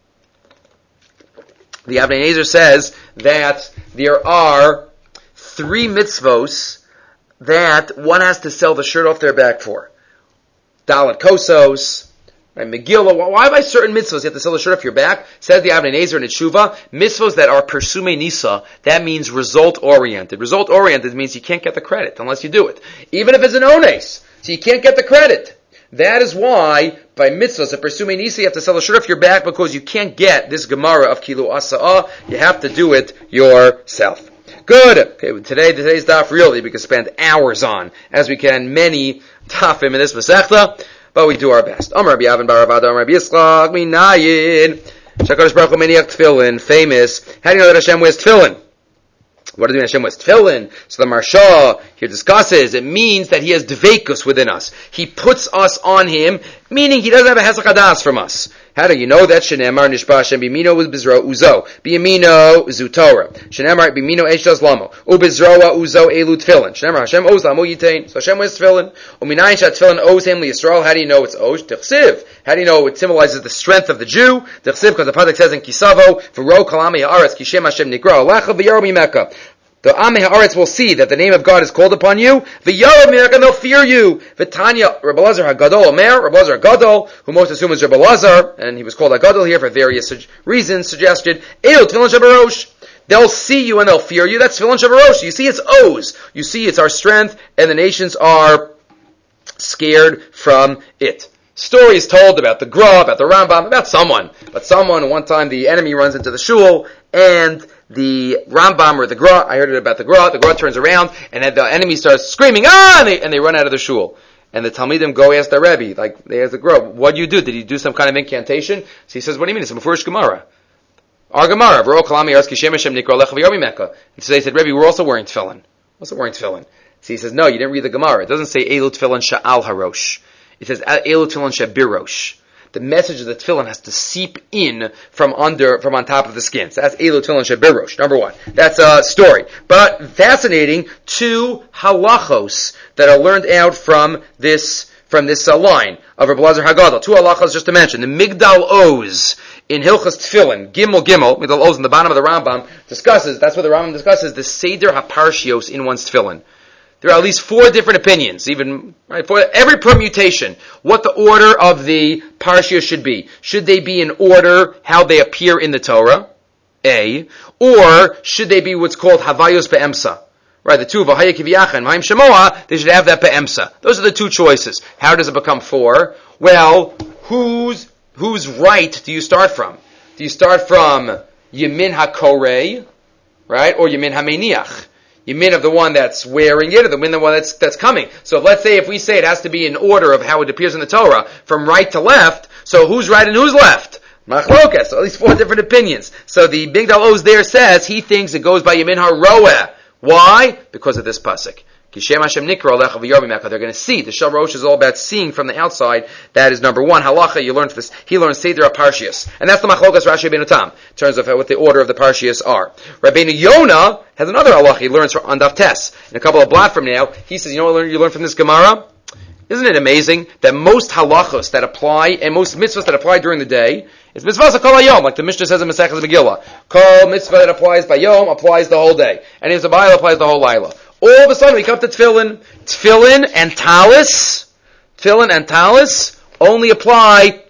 The Avnei Nezer says that there are 3 mitzvos that one has to sell the shirt off their back for. Dalet Kosos, right, Megillah. Why by certain mitzvos you have to sell the shirt off your back? Says the Avnei Nezer in Tshuva, mitzvos that are persume nisa, that means result-oriented. Result-oriented means you can't get the credit unless you do it. Even if it's an ones, so you can't get the credit. That is why, by mitzvahs, at Persume Nisa, you have to sell the shirt off your back because you can't get this Gemara of Kilu Asa'ah. You have to do it yourself. Good. Okay, today's daf really we could spend hours on, as we can many dafim in this Masechta, but we do our best. Amar Rabbi Avin bar Ravada, Amar Rabbi Yitzchak, Minayin. Shakadosh Baruch Hu Meniach Tefillin, famous. How do you know that Hashem wears tefillin? What does it mean Hashem wears tefillin? So the Marsha here discusses, it means that he has dveikus within us. He puts us on him, meaning he doesn't have a hesach hadas from us. How do you know that? Shenemar nishba Hashem bimino uzbizro uzo. Bimino zu Torah. Shenemar bimino eshaz lamo. Ubizroa uzo elu tefillin. Shenemar Hashem oz lamo yitain. So Hashem wears tefillin. Uminayin shat tefillin oz him li Yisrael. How do you know it's oz? Tichsiv. How do you know it symbolizes the strength of the Jew? Tichsiv, because the pasuk says in Kisavo, v'ro kalami ha'aretz kishem Hashem nikra alecha v'yarom mimeka. The Amei Haaretz will see that the name of God is called upon you. V'yarav mimeka, and they'll fear you. V'tanya, Rabbi Lazar HaGadol Omer, Rabbi Lazar HaGadol, who most assume is Rabbi Lazar, and he was called HaGadol here for various reasons, suggested, Eil Tefillin Shabarosh. They'll see you and they'll fear you. That's Tefillin Shabarosh. You see it's Oz. You see it's our strength, and the nations are scared from it. Story is told about the Gra, about the Rambam, about someone. But someone, one time the enemy runs into the shul, and the Rambam or the Gra, I heard it about the Gra turns around, and then the enemy starts screaming, and they run out of the shul. And the Talmidim go ask the Rebbe, like, they ask the Gra, what do you do? Did he do some kind of incantation? So he says, what do you mean? It's a Mefurish Gemara. Our Gemara, V'ro kalami yaras kishem Hashem nikra lecha v'yom mimeka. And so they said, Rebbe, we're also wearing tefillin. So he says, no, you didn't read the Gemara. It doesn't say Elu tefillin sha'al harosh. It says Elu tefillin she'birosh. The message of the tefillin has to seep in from on top of the skin. So that's Elu tefillin she'birosh. Number one. That's a story. But fascinating, 2 halachos that are learned out from this line of Rabbi Lazar HaGadol. 2 halachos just to mention. The Migdal Oz in Hilchas Tefillin, Gimel, Migdal Oz in the bottom of the Rambam that's what the Rambam discusses, the Seder HaParshios in one's tefillin. There are at least 4 different opinions, even right, for every permutation, what the order of the Parsha should be. Should they be in order how they appear in the Torah? A. Or should they be what's called Havayos Be'emsa? Right, the 2, V'haya Kiviyach and V'haim Shemoah, they should have that Be'emsa. Those are the 2 choices. How does it become 4? Well, whose right do you start from? Do you start from Yemin HaKorei, right, or Yemin HaMeniach? Yemin of the one that's wearing it, or the one that's coming. So let's say if we say it has to be in order of how it appears in the Torah, from right to left, so who's right and who's left? Machlokas, so at least 4 different opinions. So the Bigdal Oz there says, he thinks it goes by Yemin HaRoeh. Why? Because of this pasuk. Kishem Hashem nikra alecha v'yom mimeka. They're going to see. The Shavuot is all about seeing from the outside. That is number 1. Halacha, you learn this. He learns Seder HaParshios. And that's the Machlokas Rashi Rabbeinu Tam, in terms of what the order of the Parshios are. Rabbeinu Yonah has another halacha he learns on Daf Tes. In a couple of blot from now, he says, you know what you learn from this Gemara? Isn't it amazing that most halachos that apply, and most mitzvahs that apply during the day, it's mitzvahs kol hayom, like the Mishnah says in Masechtas Megillah. Kol mitzvah that applies by yom applies the whole day. And if the Bible applies the whole laila. All of a sudden we come to tefillin. Tefillin and talis only apply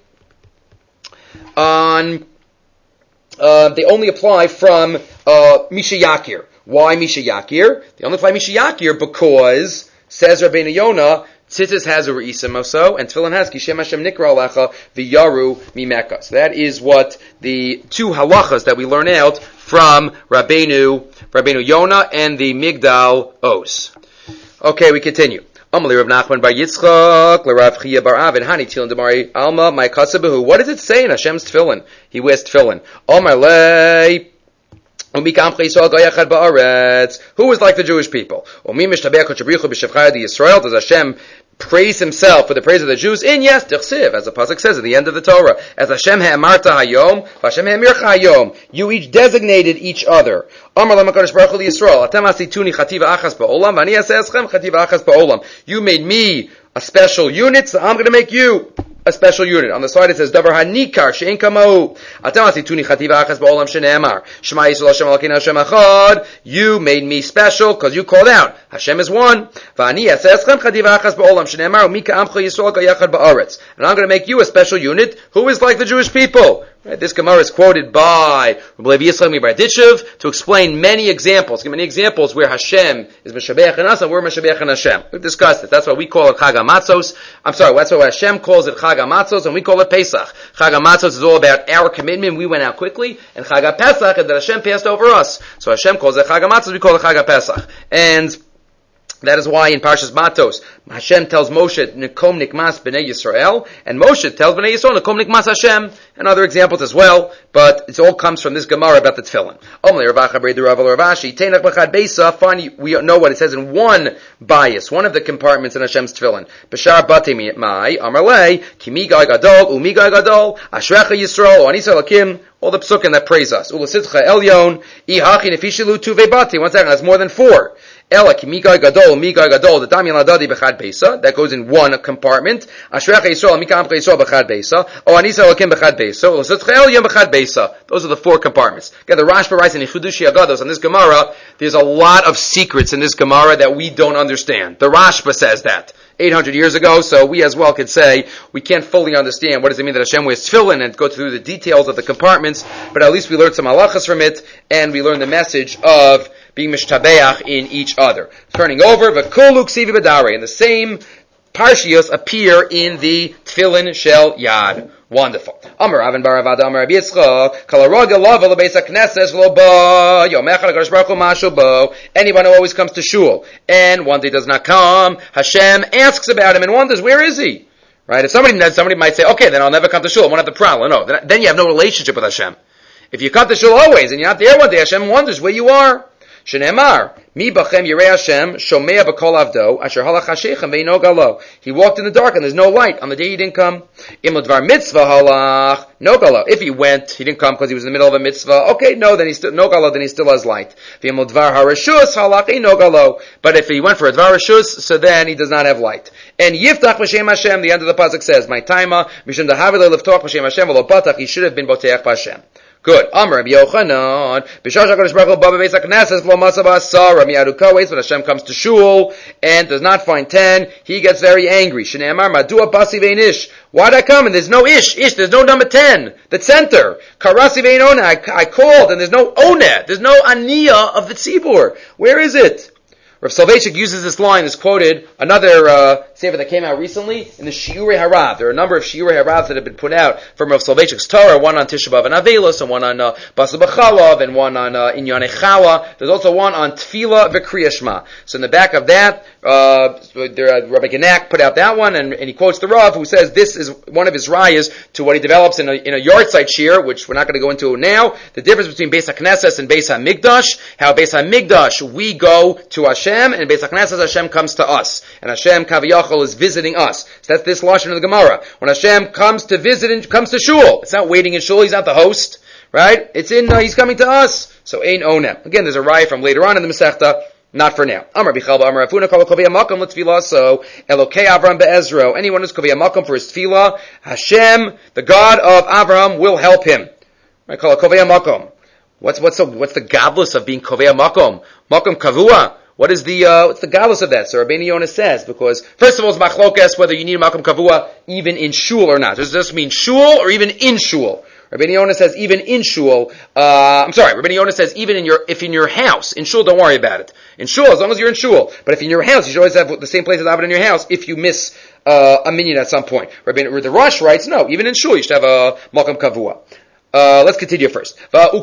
on, they only apply from Misha Yakir. Why Misha Yakir? They only apply Misha Yakir because, says Rabbeinu Yonah, Tzitzis has a re'isim also, and tefillin has Kishem Hashem Nikra Alecha v'yaru mimeka. So that is what the 2 halachas that we learn out from Rabbeinu Yonah and the Migdal Oz. Okay, we continue. Amali Rav Nachman bar Yitzchak, l'Rav Chia bar Avin, Hani Tefillin Demari Alma, my Kasabahu. What does it say in Hashem's tefillin? He wears tefillin. Omar lei. Who was like the Jewish people? Does Hashem praise himself for the praise of the Jews in yes, Tichsiv, as the pasuk says at the end of the Torah, as Hashem ha'amarta hayom, Hashem ha'amircha hayom. You each designated each other. Amar l'makadosh baruch hu Yisrael, atem asituni chativa achas ba'olam, v'ani aseh eschem chativa achas ba'olam. You made me a special unit, so I'm going to make you a special unit. On the side it says davar hanikar she'en kamahu. Atem asituni chativa achas ba'olam shene'emar. Shema Yisrael Hashem Elokeinu Hashem echad. You made me special because you called out Hashem is one. V'ani aseh eschem chativa achas ba'olam shene'emar u'mika amcha Yisrael ka'yachad ba'aretz. And I'm going to make you a special unit who is like the Jewish people. Right, this Gemara is quoted by Rabbi Levi Yisrael Mibraditchev to explain many examples. Give many examples where Hashem is Meshabeach in us and we're Meshabeach in Hashem. We've discussed it. That's why we call it Chag HaMatzos. That's why Hashem calls it Chag HaMatzos and we call it Pesach. Chag HaMatzos is all about our commitment. We went out quickly. And Chag HaPesach is that Hashem passed over us. So Hashem calls it Chag HaMatzos, we call it Chag HaPesach. And that is why in Parshas Matos, Hashem tells Moshe, Nikom Nikmas B'nai Yisrael, and Moshe tells B'nai Yisrael, Nikom Nikmas Hashem, and other examples as well, but it all comes from this Gemara about the Tefillin. Fine, we know what it says in one bias, one of the compartments in Hashem's Tefillin. B'shar Batei Mai, Amarlei, Kimi Gai Gadol, Umi Gai Gadol, Ashrecha Yisrael, Anisa Lakim, all the psukim that praise us. Ulasitcha Elyon, Ihachi Nefishilu Tuve Bati. One second, that's more than four. Ela Migai Gadol, Migai Gadol, the Dami Ladadi Bechad Beisa, that goes in one compartment. Ashrecha Yisrael, Mika Amcha Yisrael Bechad Beisa, O Anisa Lakim Bechad Beisa, Ulasitcha Elyon Bechad Beisa. Those are the four compartments. Again, the Rashba writes in Chudushi Agados on this Gemara, there's a lot of secrets in this Gemara that we don't understand. The Rashba says that 800 years ago, so we as well could say we can't fully understand what does it mean that Hashem wears tefillin and go through the details of the compartments, but at least we learned some halachas from it, and we learned the message of being mishtabeach in each other. Turning over, v'kulu ksivi b'darei, and the same parshios appear in the tefillin shel yad. Wonderful. Amar Avin bar Avada Amar Rabbi Yitzchak Kalaroga Lava LeBeis HaKnesses V'lo Ba Yomech HaKadosh Baruch Hu Mashu Bo. Anyone who always comes to shul and one day does not come, Hashem asks about him and wonders where is he. Right? If somebody might say, okay, then I'll never come to shul. I won't have the problem. No, then you have no relationship with Hashem. If you come to shul always and you're not there one day, Hashem wonders where you are. Shenemar, mi bachem yirei Hashem, shomea b'kol avdo, asher halach hashechem ve'ino galo. He walked in the dark and there's no light on the day he didn't come. Im l'dvar mitzvah halach, no galo. If he went, he didn't come because he was in the middle of a mitzvah. Okay, no, then he still no galo, then he still has light. V'im l'dvar harashus halach, no galo. But if he went for a dvar rashus, so then he does not have light. And yiftach b'shem Hashem, the end of the pasuk says, my taima, mishum dahavile liftoch b'shem Hashem v'lo batach, he should have been boteach b'Hashem. Good. Amar Rabbi Yochanan, B'shar HaKadosh Baruch Hu ba bebeis HaKnesses lo masa b'asar, Miyadu Kohes, when Hashem comes to shul and does not find 10, he gets very angry. Shneimar Madua Basi Vein Ish. Why'd I come and there's no Ish? There's no number 10. The center. Karasi Vein Ona. I called and there's no Ona. There's no Aniyah of the Tzibur. Where is it? Rav Soloveitchik uses this line, is quoted, another sefer that came out recently, in the Shiurei Harav. There are a number of Shiurei Haravs that have been put out from Rav Soloveitchik's Torah, one on Tisha B'Av and Avelos, and one on Basar B'Chalav, and one on Inyanei Chala. There's also one on Tefillah v'Kriyas Shema. So in the back of that, Rabbi Genak put out that one, and he quotes the Rav, who says this is one of his rayas to what he develops in a yard site shir, which we're not going to go into now, the difference between Beis HaKnesses and Beis HaMikdash, how Beis HaMikdash we go to Hashem, and Beis HaKnesses Hashem comes to us. And Hashem Kaviyachol is visiting us. So that's this lashon of the Gemara. When Hashem comes to visit and comes to shul, it's not waiting in shul, he's not the host, right? It's he's coming to us. So Ein Onem. Again, there's a raya from later on in the Masechta, not for now. Amar Bichalba Amar Afuna Kol Kovei Makom L'Tfilah. So Elokei Avram Be'ezro. Anyone who's Kovei Makom for his tefillah, Hashem, the God of Avram, will help him. Right? Kol Kovei Makom. What's the godless of being Kovei Makom? Makom Kavua. What's the godless of that? So Rabbeinu Yonah says, because first of all, it's machlokas whether you need a makom kavua even in shul or not. Does this mean shul or even in shul? Rabbeinu Yonah says even in shul. Rabbeinu Yonah says even if in your house. In shul, don't worry about it. In shul, as long as you're in shul. But if in your house, you should always have the same place as Daven in your house. If you miss a minyan at some point, the Rosh writes no. Even in shul, you should have a makom kavua. Let's continue first.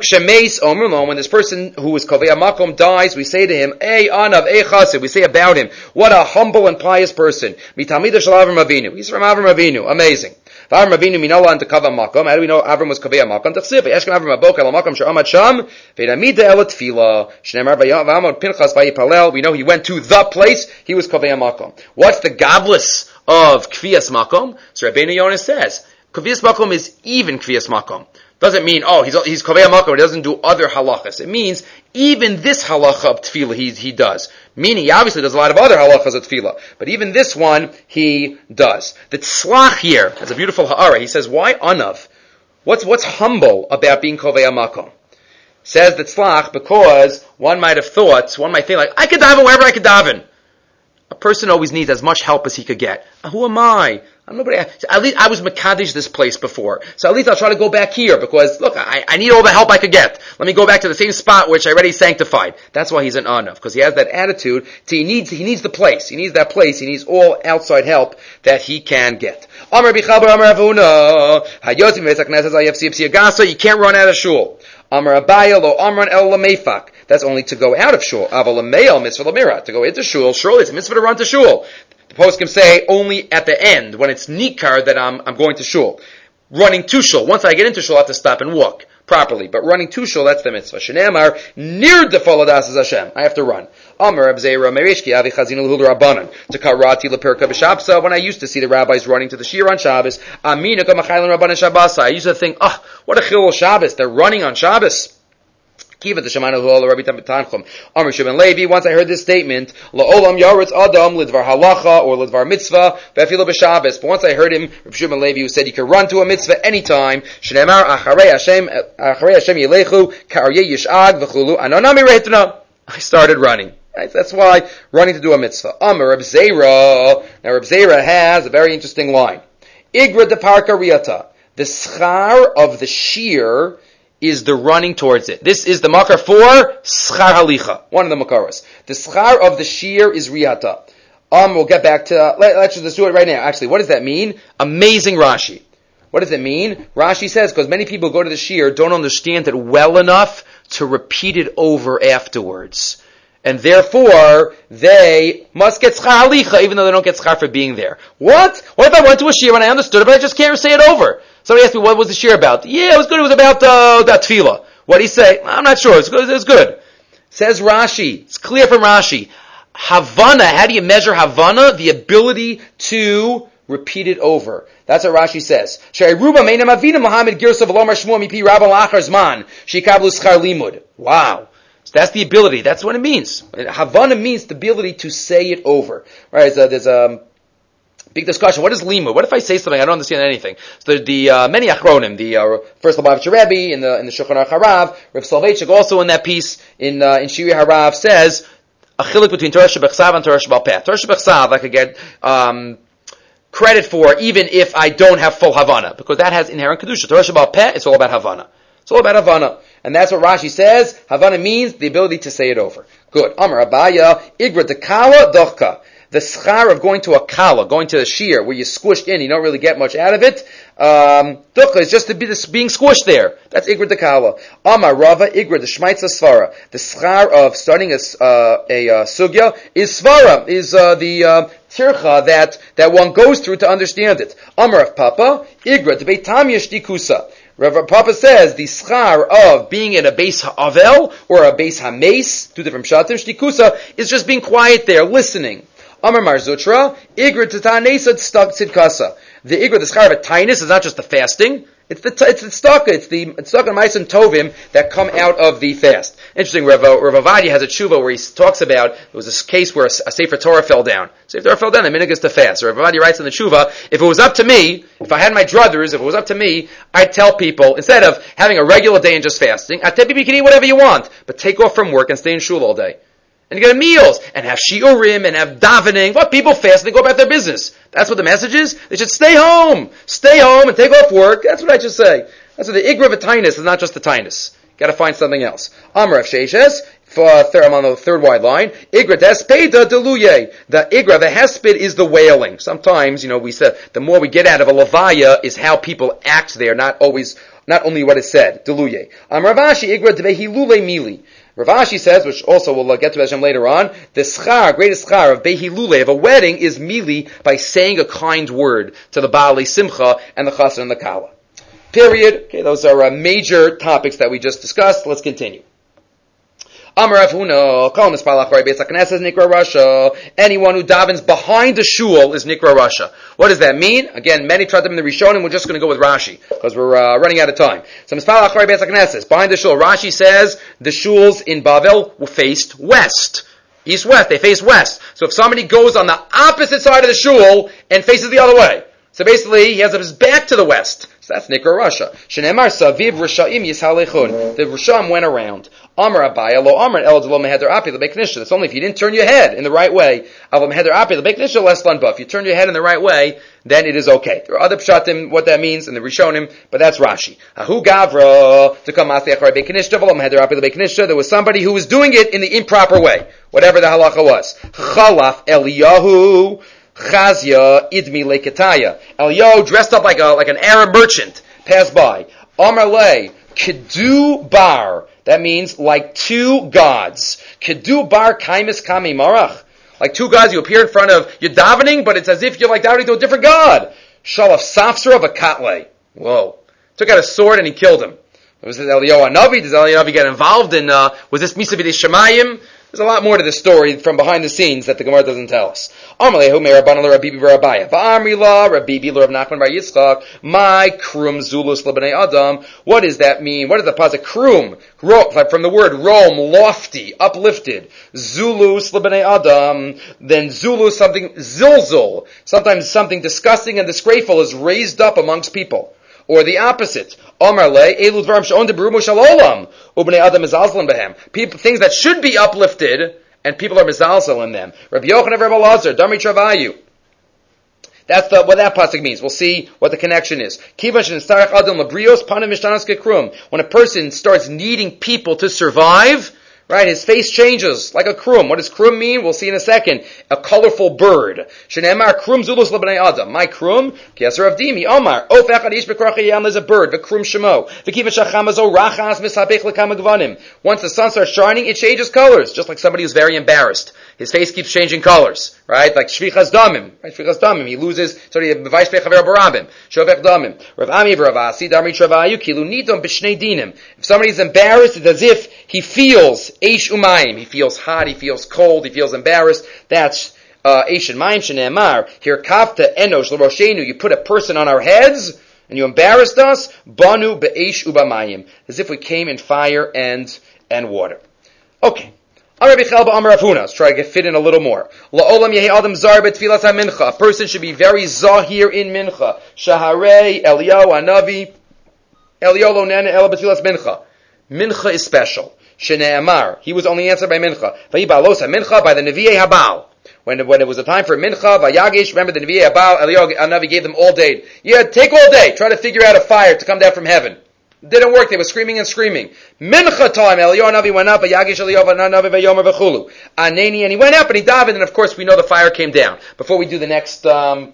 When this person who is Kovei Makom dies, we say to him, Ey Anav, Ey Chassid, we say about him, what a humble and pious person. Mitamidah Shel Avram Avinu. He's from Avram Avinu. Amazing. V'Avram Avinu minola and tekava makom. How do we know Avram was kavei makom? Tachsiv v'yeshkem Avram aboka el makom she'amad sham v'yamida el tefila shneimar v'yamod Pinchas v'yipalel. We know he went to the place. He was kavei makom. What's the gavlis of kviyas makom? So Rabbeinu Yonah says kviyas makom is even kviyas makom. Doesn't mean, he's kovei makom, he doesn't do other halachas. It means, even this halacha of tefillah he does. Meaning, he obviously does a lot of other halachas of tefillah. But even this one, he does. The tzlach here has a beautiful ha'ara. He says, why anav? What's humble about being kovei makom? Says the tzlach, because one might think like, I could daven wherever I could daven. A person always needs as much help as he could get. Who am I? I'm nobody. At least I was Makadish this place before. So at least I'll try to go back here because, look, I need all the help I could get. Let me go back to the same spot which I already sanctified. That's why he's an anav, because he has that attitude. He needs the place. He needs that place. He needs all outside help that he can get. Amar Bichaber Amar Avuna. You can't run out of shul. Amar Abaya lo Amran el lamefak. That's only to go out of shul. Aval lameil mitzvah lamira. To go into shul, surely it's a mitzvah to run to shul. The poskim say only at the end, when it's nikar, that I'm going to shul. Running to shul. Once I get into shul, I have to stop and walk properly. But running to shul, that's the mitzvah. Shenamar, near the faladas is Hashem. I have to run. Amar Abzeira Mereshki Avi Chazinu L'Hul Rabbanan. To karati leperka b'Shabsa. When I used to see the rabbis running to the shir on Shabbos, Amina kamachaylan Rabbanan Shabbasa. I used to think, what a chilul Shabbos. They're running on Shabbos. Kiva the Shemana Huala Rabbi Tanchum. Amr Shimon Levi, once I heard this statement, La'olam Yaretz Adam Lidvar Halacha or Lidvar Mitzvah, Ve'afila B'Shabbos. But once I heard him, Rabbi Shimon Levi, who said you can run to a mitzvah anytime, Shneimar Acharei Hashem Yelechu, Ka'aryeh Yish'ag V'chulu, Anonami Reitna. I started running. Right? That's why running to do a mitzvah. Amr Reb Zera. Now Reb Zera has a very interesting line. Igra de Parka Riata. The schar of the shear is the running towards it. This is the makar for schar halicha, one of the makaras. The schar of the shear is riyata. We'll get back to, let's do it right now. Actually, what does that mean? Amazing Rashi. What does it mean? Rashi says, because many people go to the shear, don't understand it well enough to repeat it over afterwards. And therefore, they must get schar halicha, even though they don't get schar for being there. What? What if I went to a shear and I understood it, but I just can't say it over? Somebody asked me, what was the shir about? Yeah, it was good. It was about that tefillah. What did he say? I'm not sure. It was good. Says Rashi. It's clear from Rashi. Havana. How do you measure Havana? The ability to repeat it over. That's what Rashi says. Wow. So that's the ability. That's what it means. Havana means the ability to say it over. Right? There's a big discussion. What is limud? What if I say something I don't understand anything? So the many achronim, the first Lubavitcher Rebbe in the Shulchan Aruch Harav, Reb Soloveitchik also in that piece in Shiri Harav says a chiluk between Torah Shebechsav and Torah Shebal Peh. Torah Shebechsav I could get credit for even if I don't have full Havana, because that has inherent kedusha. Torah Shebal Peh, it's all about Havana. It's all about Havana. And that's what Rashi says. Havana means the ability to say it over. Good. Amar Abaya, Igra dekala dochka. The schar of going to a kala, going to a shear, where you're squished in, you don't really get much out of it. Dukkha is just being squished there. That's Igra de kala. Amar Rava, Igra de Shmaitza Svara. The schar of starting a sugya is Svara, is the tircha that one goes through to understand it. Amar of Papa, Igra de Beitam Yeshtikusa. Rav Papa says the schar of being in a beis ha'avel or a beis ha'meis, two different shatim, shtikusa, is just being quiet there, listening. Amar Mar Zutra, Igra Tatanesa Tzidkasa. The Igra, the schar of a tainus, is not just the fasting, it's the tzedakah, it's the tzedakah and ma'asim tovim that come out of the fast. Interesting, Rav Avadia has a tshuva where he talks about, there was this case where a Sefer Torah fell down. Sefer Torah fell down, the minhag is to fast. Rav Avadia writes in the tshuva, if it was up to me, if I had my druthers, if it was up to me, I'd tell people, instead of having a regular day and just fasting, I'd tell people you can eat whatever you want, but take off from work and stay in shul all day. And you get meals, and have shiurim, and have davening. What? People fast and they go about their business. That's what the message is? They should stay home and take off work. That's what I just say. That's what the igra of a tainus is not just the tainus. Gotta find something else. Amar of Sheshes, I'm on the third wide line. Igra despeda deluye. The igra, the hesped, is the wailing. Sometimes, we said, the more we get out of a levaya is how people act there, not only what is said. Deluye. Amar Ravashi, igra dvehilule mili. Rav Ashi says, which also we'll get to Hashem later on, the schar, greatest schar of behilule, of a wedding, is mili, by saying a kind word to the Baalei Simcha and the Chassan and the Kala. Period. Okay, those are major topics that we just discussed. Let's continue. Amar Rav Huna, kol mispal acharei beis haknesses is nikra rasha. Anyone who davens behind the shul is nikra rasha. What does that mean? Again, many tried them in the Rishonim. We're just going to go with Rashi because we're running out of time. So mispal acharei beis haknesses, behind the shul. Rashi says the shuls in Bavel faced west. East-west, they face west. So if somebody goes on the opposite side of the shul and faces the other way, so basically he has his back to the west. So that's Nikra Rasha. Shenemar Saviv Risha'im Yishalechun. The Risham went around. Amar Abaya Lo Amar El Lo Meheder Api L'Bei Knisha. That's only if you didn't turn your head in the right way. Avol Meheder Api L'Bei Knisha Less Lanba. If you turn your head in the right way, then it is okay. There are other pshatim what that means in the Rishonim, but that's Rashi. Ahu Gavra to come Masli Achar Bei Knisha V'Lo Meheder Api L'Bei Knisha. There was somebody who was doing it in the improper way, whatever the halacha was. Chalaf Eliyahu Chazia Idmi Leketaya. Eliyahu dressed up like an Arab merchant passed by. Amar Le Kedu Bar. That means like two gods. Kedu Bar Kaimis Kami Marach. Like two gods, you appear in front of, you're davening, but it's as if you're like davening to a different god. Shalaf Safsar of a Katle. Whoa. Took out a sword and he killed him. Was it Eliyahu Hanavi? Does Eliyahu Hanavi get involved in, was this Misa B'dei Shemayim? There's a lot more to this story from behind the scenes that the Gemara doesn't tell us. Amalehu me'Rabbanan l'Rabibi v'Rabaya. V'amri la Rabibi l'Rav Nachman bar Yitzchak. My krum zulus l'bnei Adam. What does that mean? What is the pasuk? Krum, from the word rom, lofty, uplifted. Zulus l'bnei Adam. Then zulus, something zilzul. Sometimes something disgusting and disgraceful is raised up amongst people. Or the opposite. Omar le, elu dvarim she'on deberumo shel olam, ubnei adam mizalzel behem. Things that should be uplifted, and people are mizalzel in them. Rabbi Yochanan Rabbi Elazar, Dami Travayu. That's what that pasuk means. We'll see what the connection is. Kivan she'nistarach adam labrios panim mishtanas kekrum. When a person starts needing people to survive, right, his face changes like a krum. What does krum mean? We'll see in a second. A colorful bird. Shenemar krum zulus l'bnei adam. My krum, k'yaser avdimi, omar, of echad ish b'krach yam, there's a bird, v'krum shemo. V'kiva shachamazo rachas mishabech l'kama gvanim. Once the sun starts shining, it changes colors, just like somebody who's very embarrassed. His face keeps changing colors, right? Like shvichas damim. Right? Shvichas damim. He loses, b'vaysh pechaver barabim. Shovech damim. Rav Ami v'Rav Asi, darmi travayu, kilu nidom b'shnei dinim. If somebody's embarrassed, it's as if he feels Eish umayim. He feels hot, he feels cold, he feels embarrassed. That's Eish and Mayim shene'emar. Here kafta enosh l'roshenu. You put a person on our heads, and you embarrassed us. Banu be'eish ubamayim. As if we came in fire and water. Okay. Amar Bichelba Amar Rav Huna. Let's try to fit in a little more. La'olam yehi adam zar betfilas ha-mincha. A person should be very zahir in mincha. Shaharei Eliyahu Hanavi. Eliyahu lo nene ela betfilas mincha. Mincha is special. Shene'emar. He was only answered by mincha. Vayibalos ha-mincha, by the Nevi'ei Habal. When it was a time for mincha, vayagish, remember the Nevi'ei Habal, Eliyahu Hanavi gave them all day. Yeah, take all day. Try to figure out a fire to come down from heaven. Didn't work. They were screaming and screaming. Mincha time. Eliyahu Hanavi went up. Vayagish Eliyahu Hanavi vayomer v'chulu. Aneni, and he went up and he davened, and of course we know the fire came down. Before we do the next line,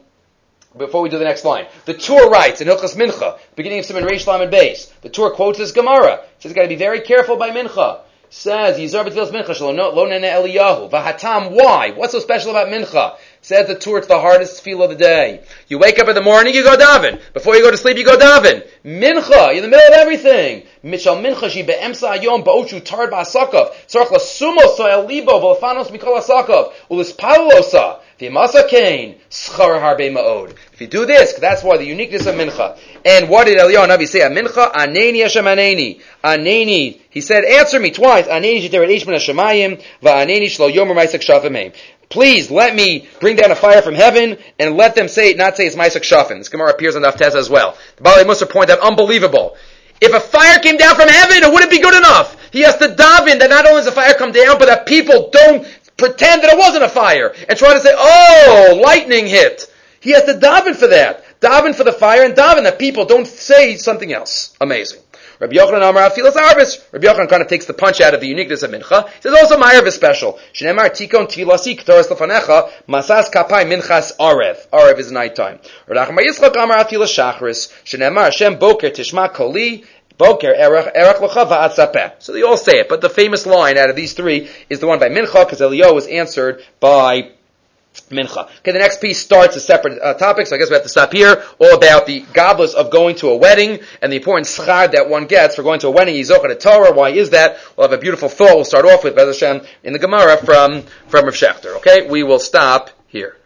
the Tur writes in Hilchas Mincha, beginning of Siman Reish Lamed Beis. The Tur quotes this Gemara. It says, "You got to be very careful by Mincha." Says, "Yizar b'tfilas Mincha lo nene Eliyahu v'hatam." Why? What's so special about Mincha? Says the Tur, it's the hardest feel of the day. You wake up in the morning, you go daven. Before you go to sleep, you go daven. Mincha, you're in the middle of everything. Mishal mincha shi be'emsa ayom ba'ochu tard ba'asakav. Tzarach lasumos so'el libo v'lefanos mikol asakav. Ulispalosa. V'yamasa kain. Schar harbe ma'od. If you do this, that's why the uniqueness of mincha. And what did Eliyahu Hanavi say? Mincha, aneni Hashem aneni. Aneni. He said, answer me twice. Aneni shiter eish min hashemayim. Va'aneni shlo yomer ma'isek shafim heim. Please let me bring down a fire from heaven and let them not say it's Ma'asek Shafin. This Gemara appears on the Haftarah as well. The Baalei Musar point out, unbelievable. If a fire came down from heaven, it wouldn't be good enough. He has to daven that not only does the fire come down, but that people don't pretend that it wasn't a fire and try to say, oh, lightning hit. He has to daven for that. Daven for the fire and daven that people don't say something else. Amazing. Rabbi Yochanan Amar Afilas Arvis. Rabbi Yochanan kind of takes the punch out of the uniqueness of Mincha. He says also my Arv is special. Shenemar tikon tilasi k'toras lefanecha masas kapai minchas arev. Arev is nighttime. Rabbi Nachman bar Yitzchak Amar Afilas Shachris. Shenemar Hashem boker tishma koli Boker erech lecha va'at sapeh. So they all say it, but the famous line out of these three is the one by Mincha, because Eliyahu was answered by Mincha. Okay, the next piece starts a separate topic, so I guess we have to stop here, all about the gobblers of going to a wedding, and the important schar that one gets for going to a wedding, Yizoch and a Torah. Why is that? We'll have a beautiful thought. We'll start off with Bez Hashem in the Gemara from Rav Shechter. Okay, we will stop here.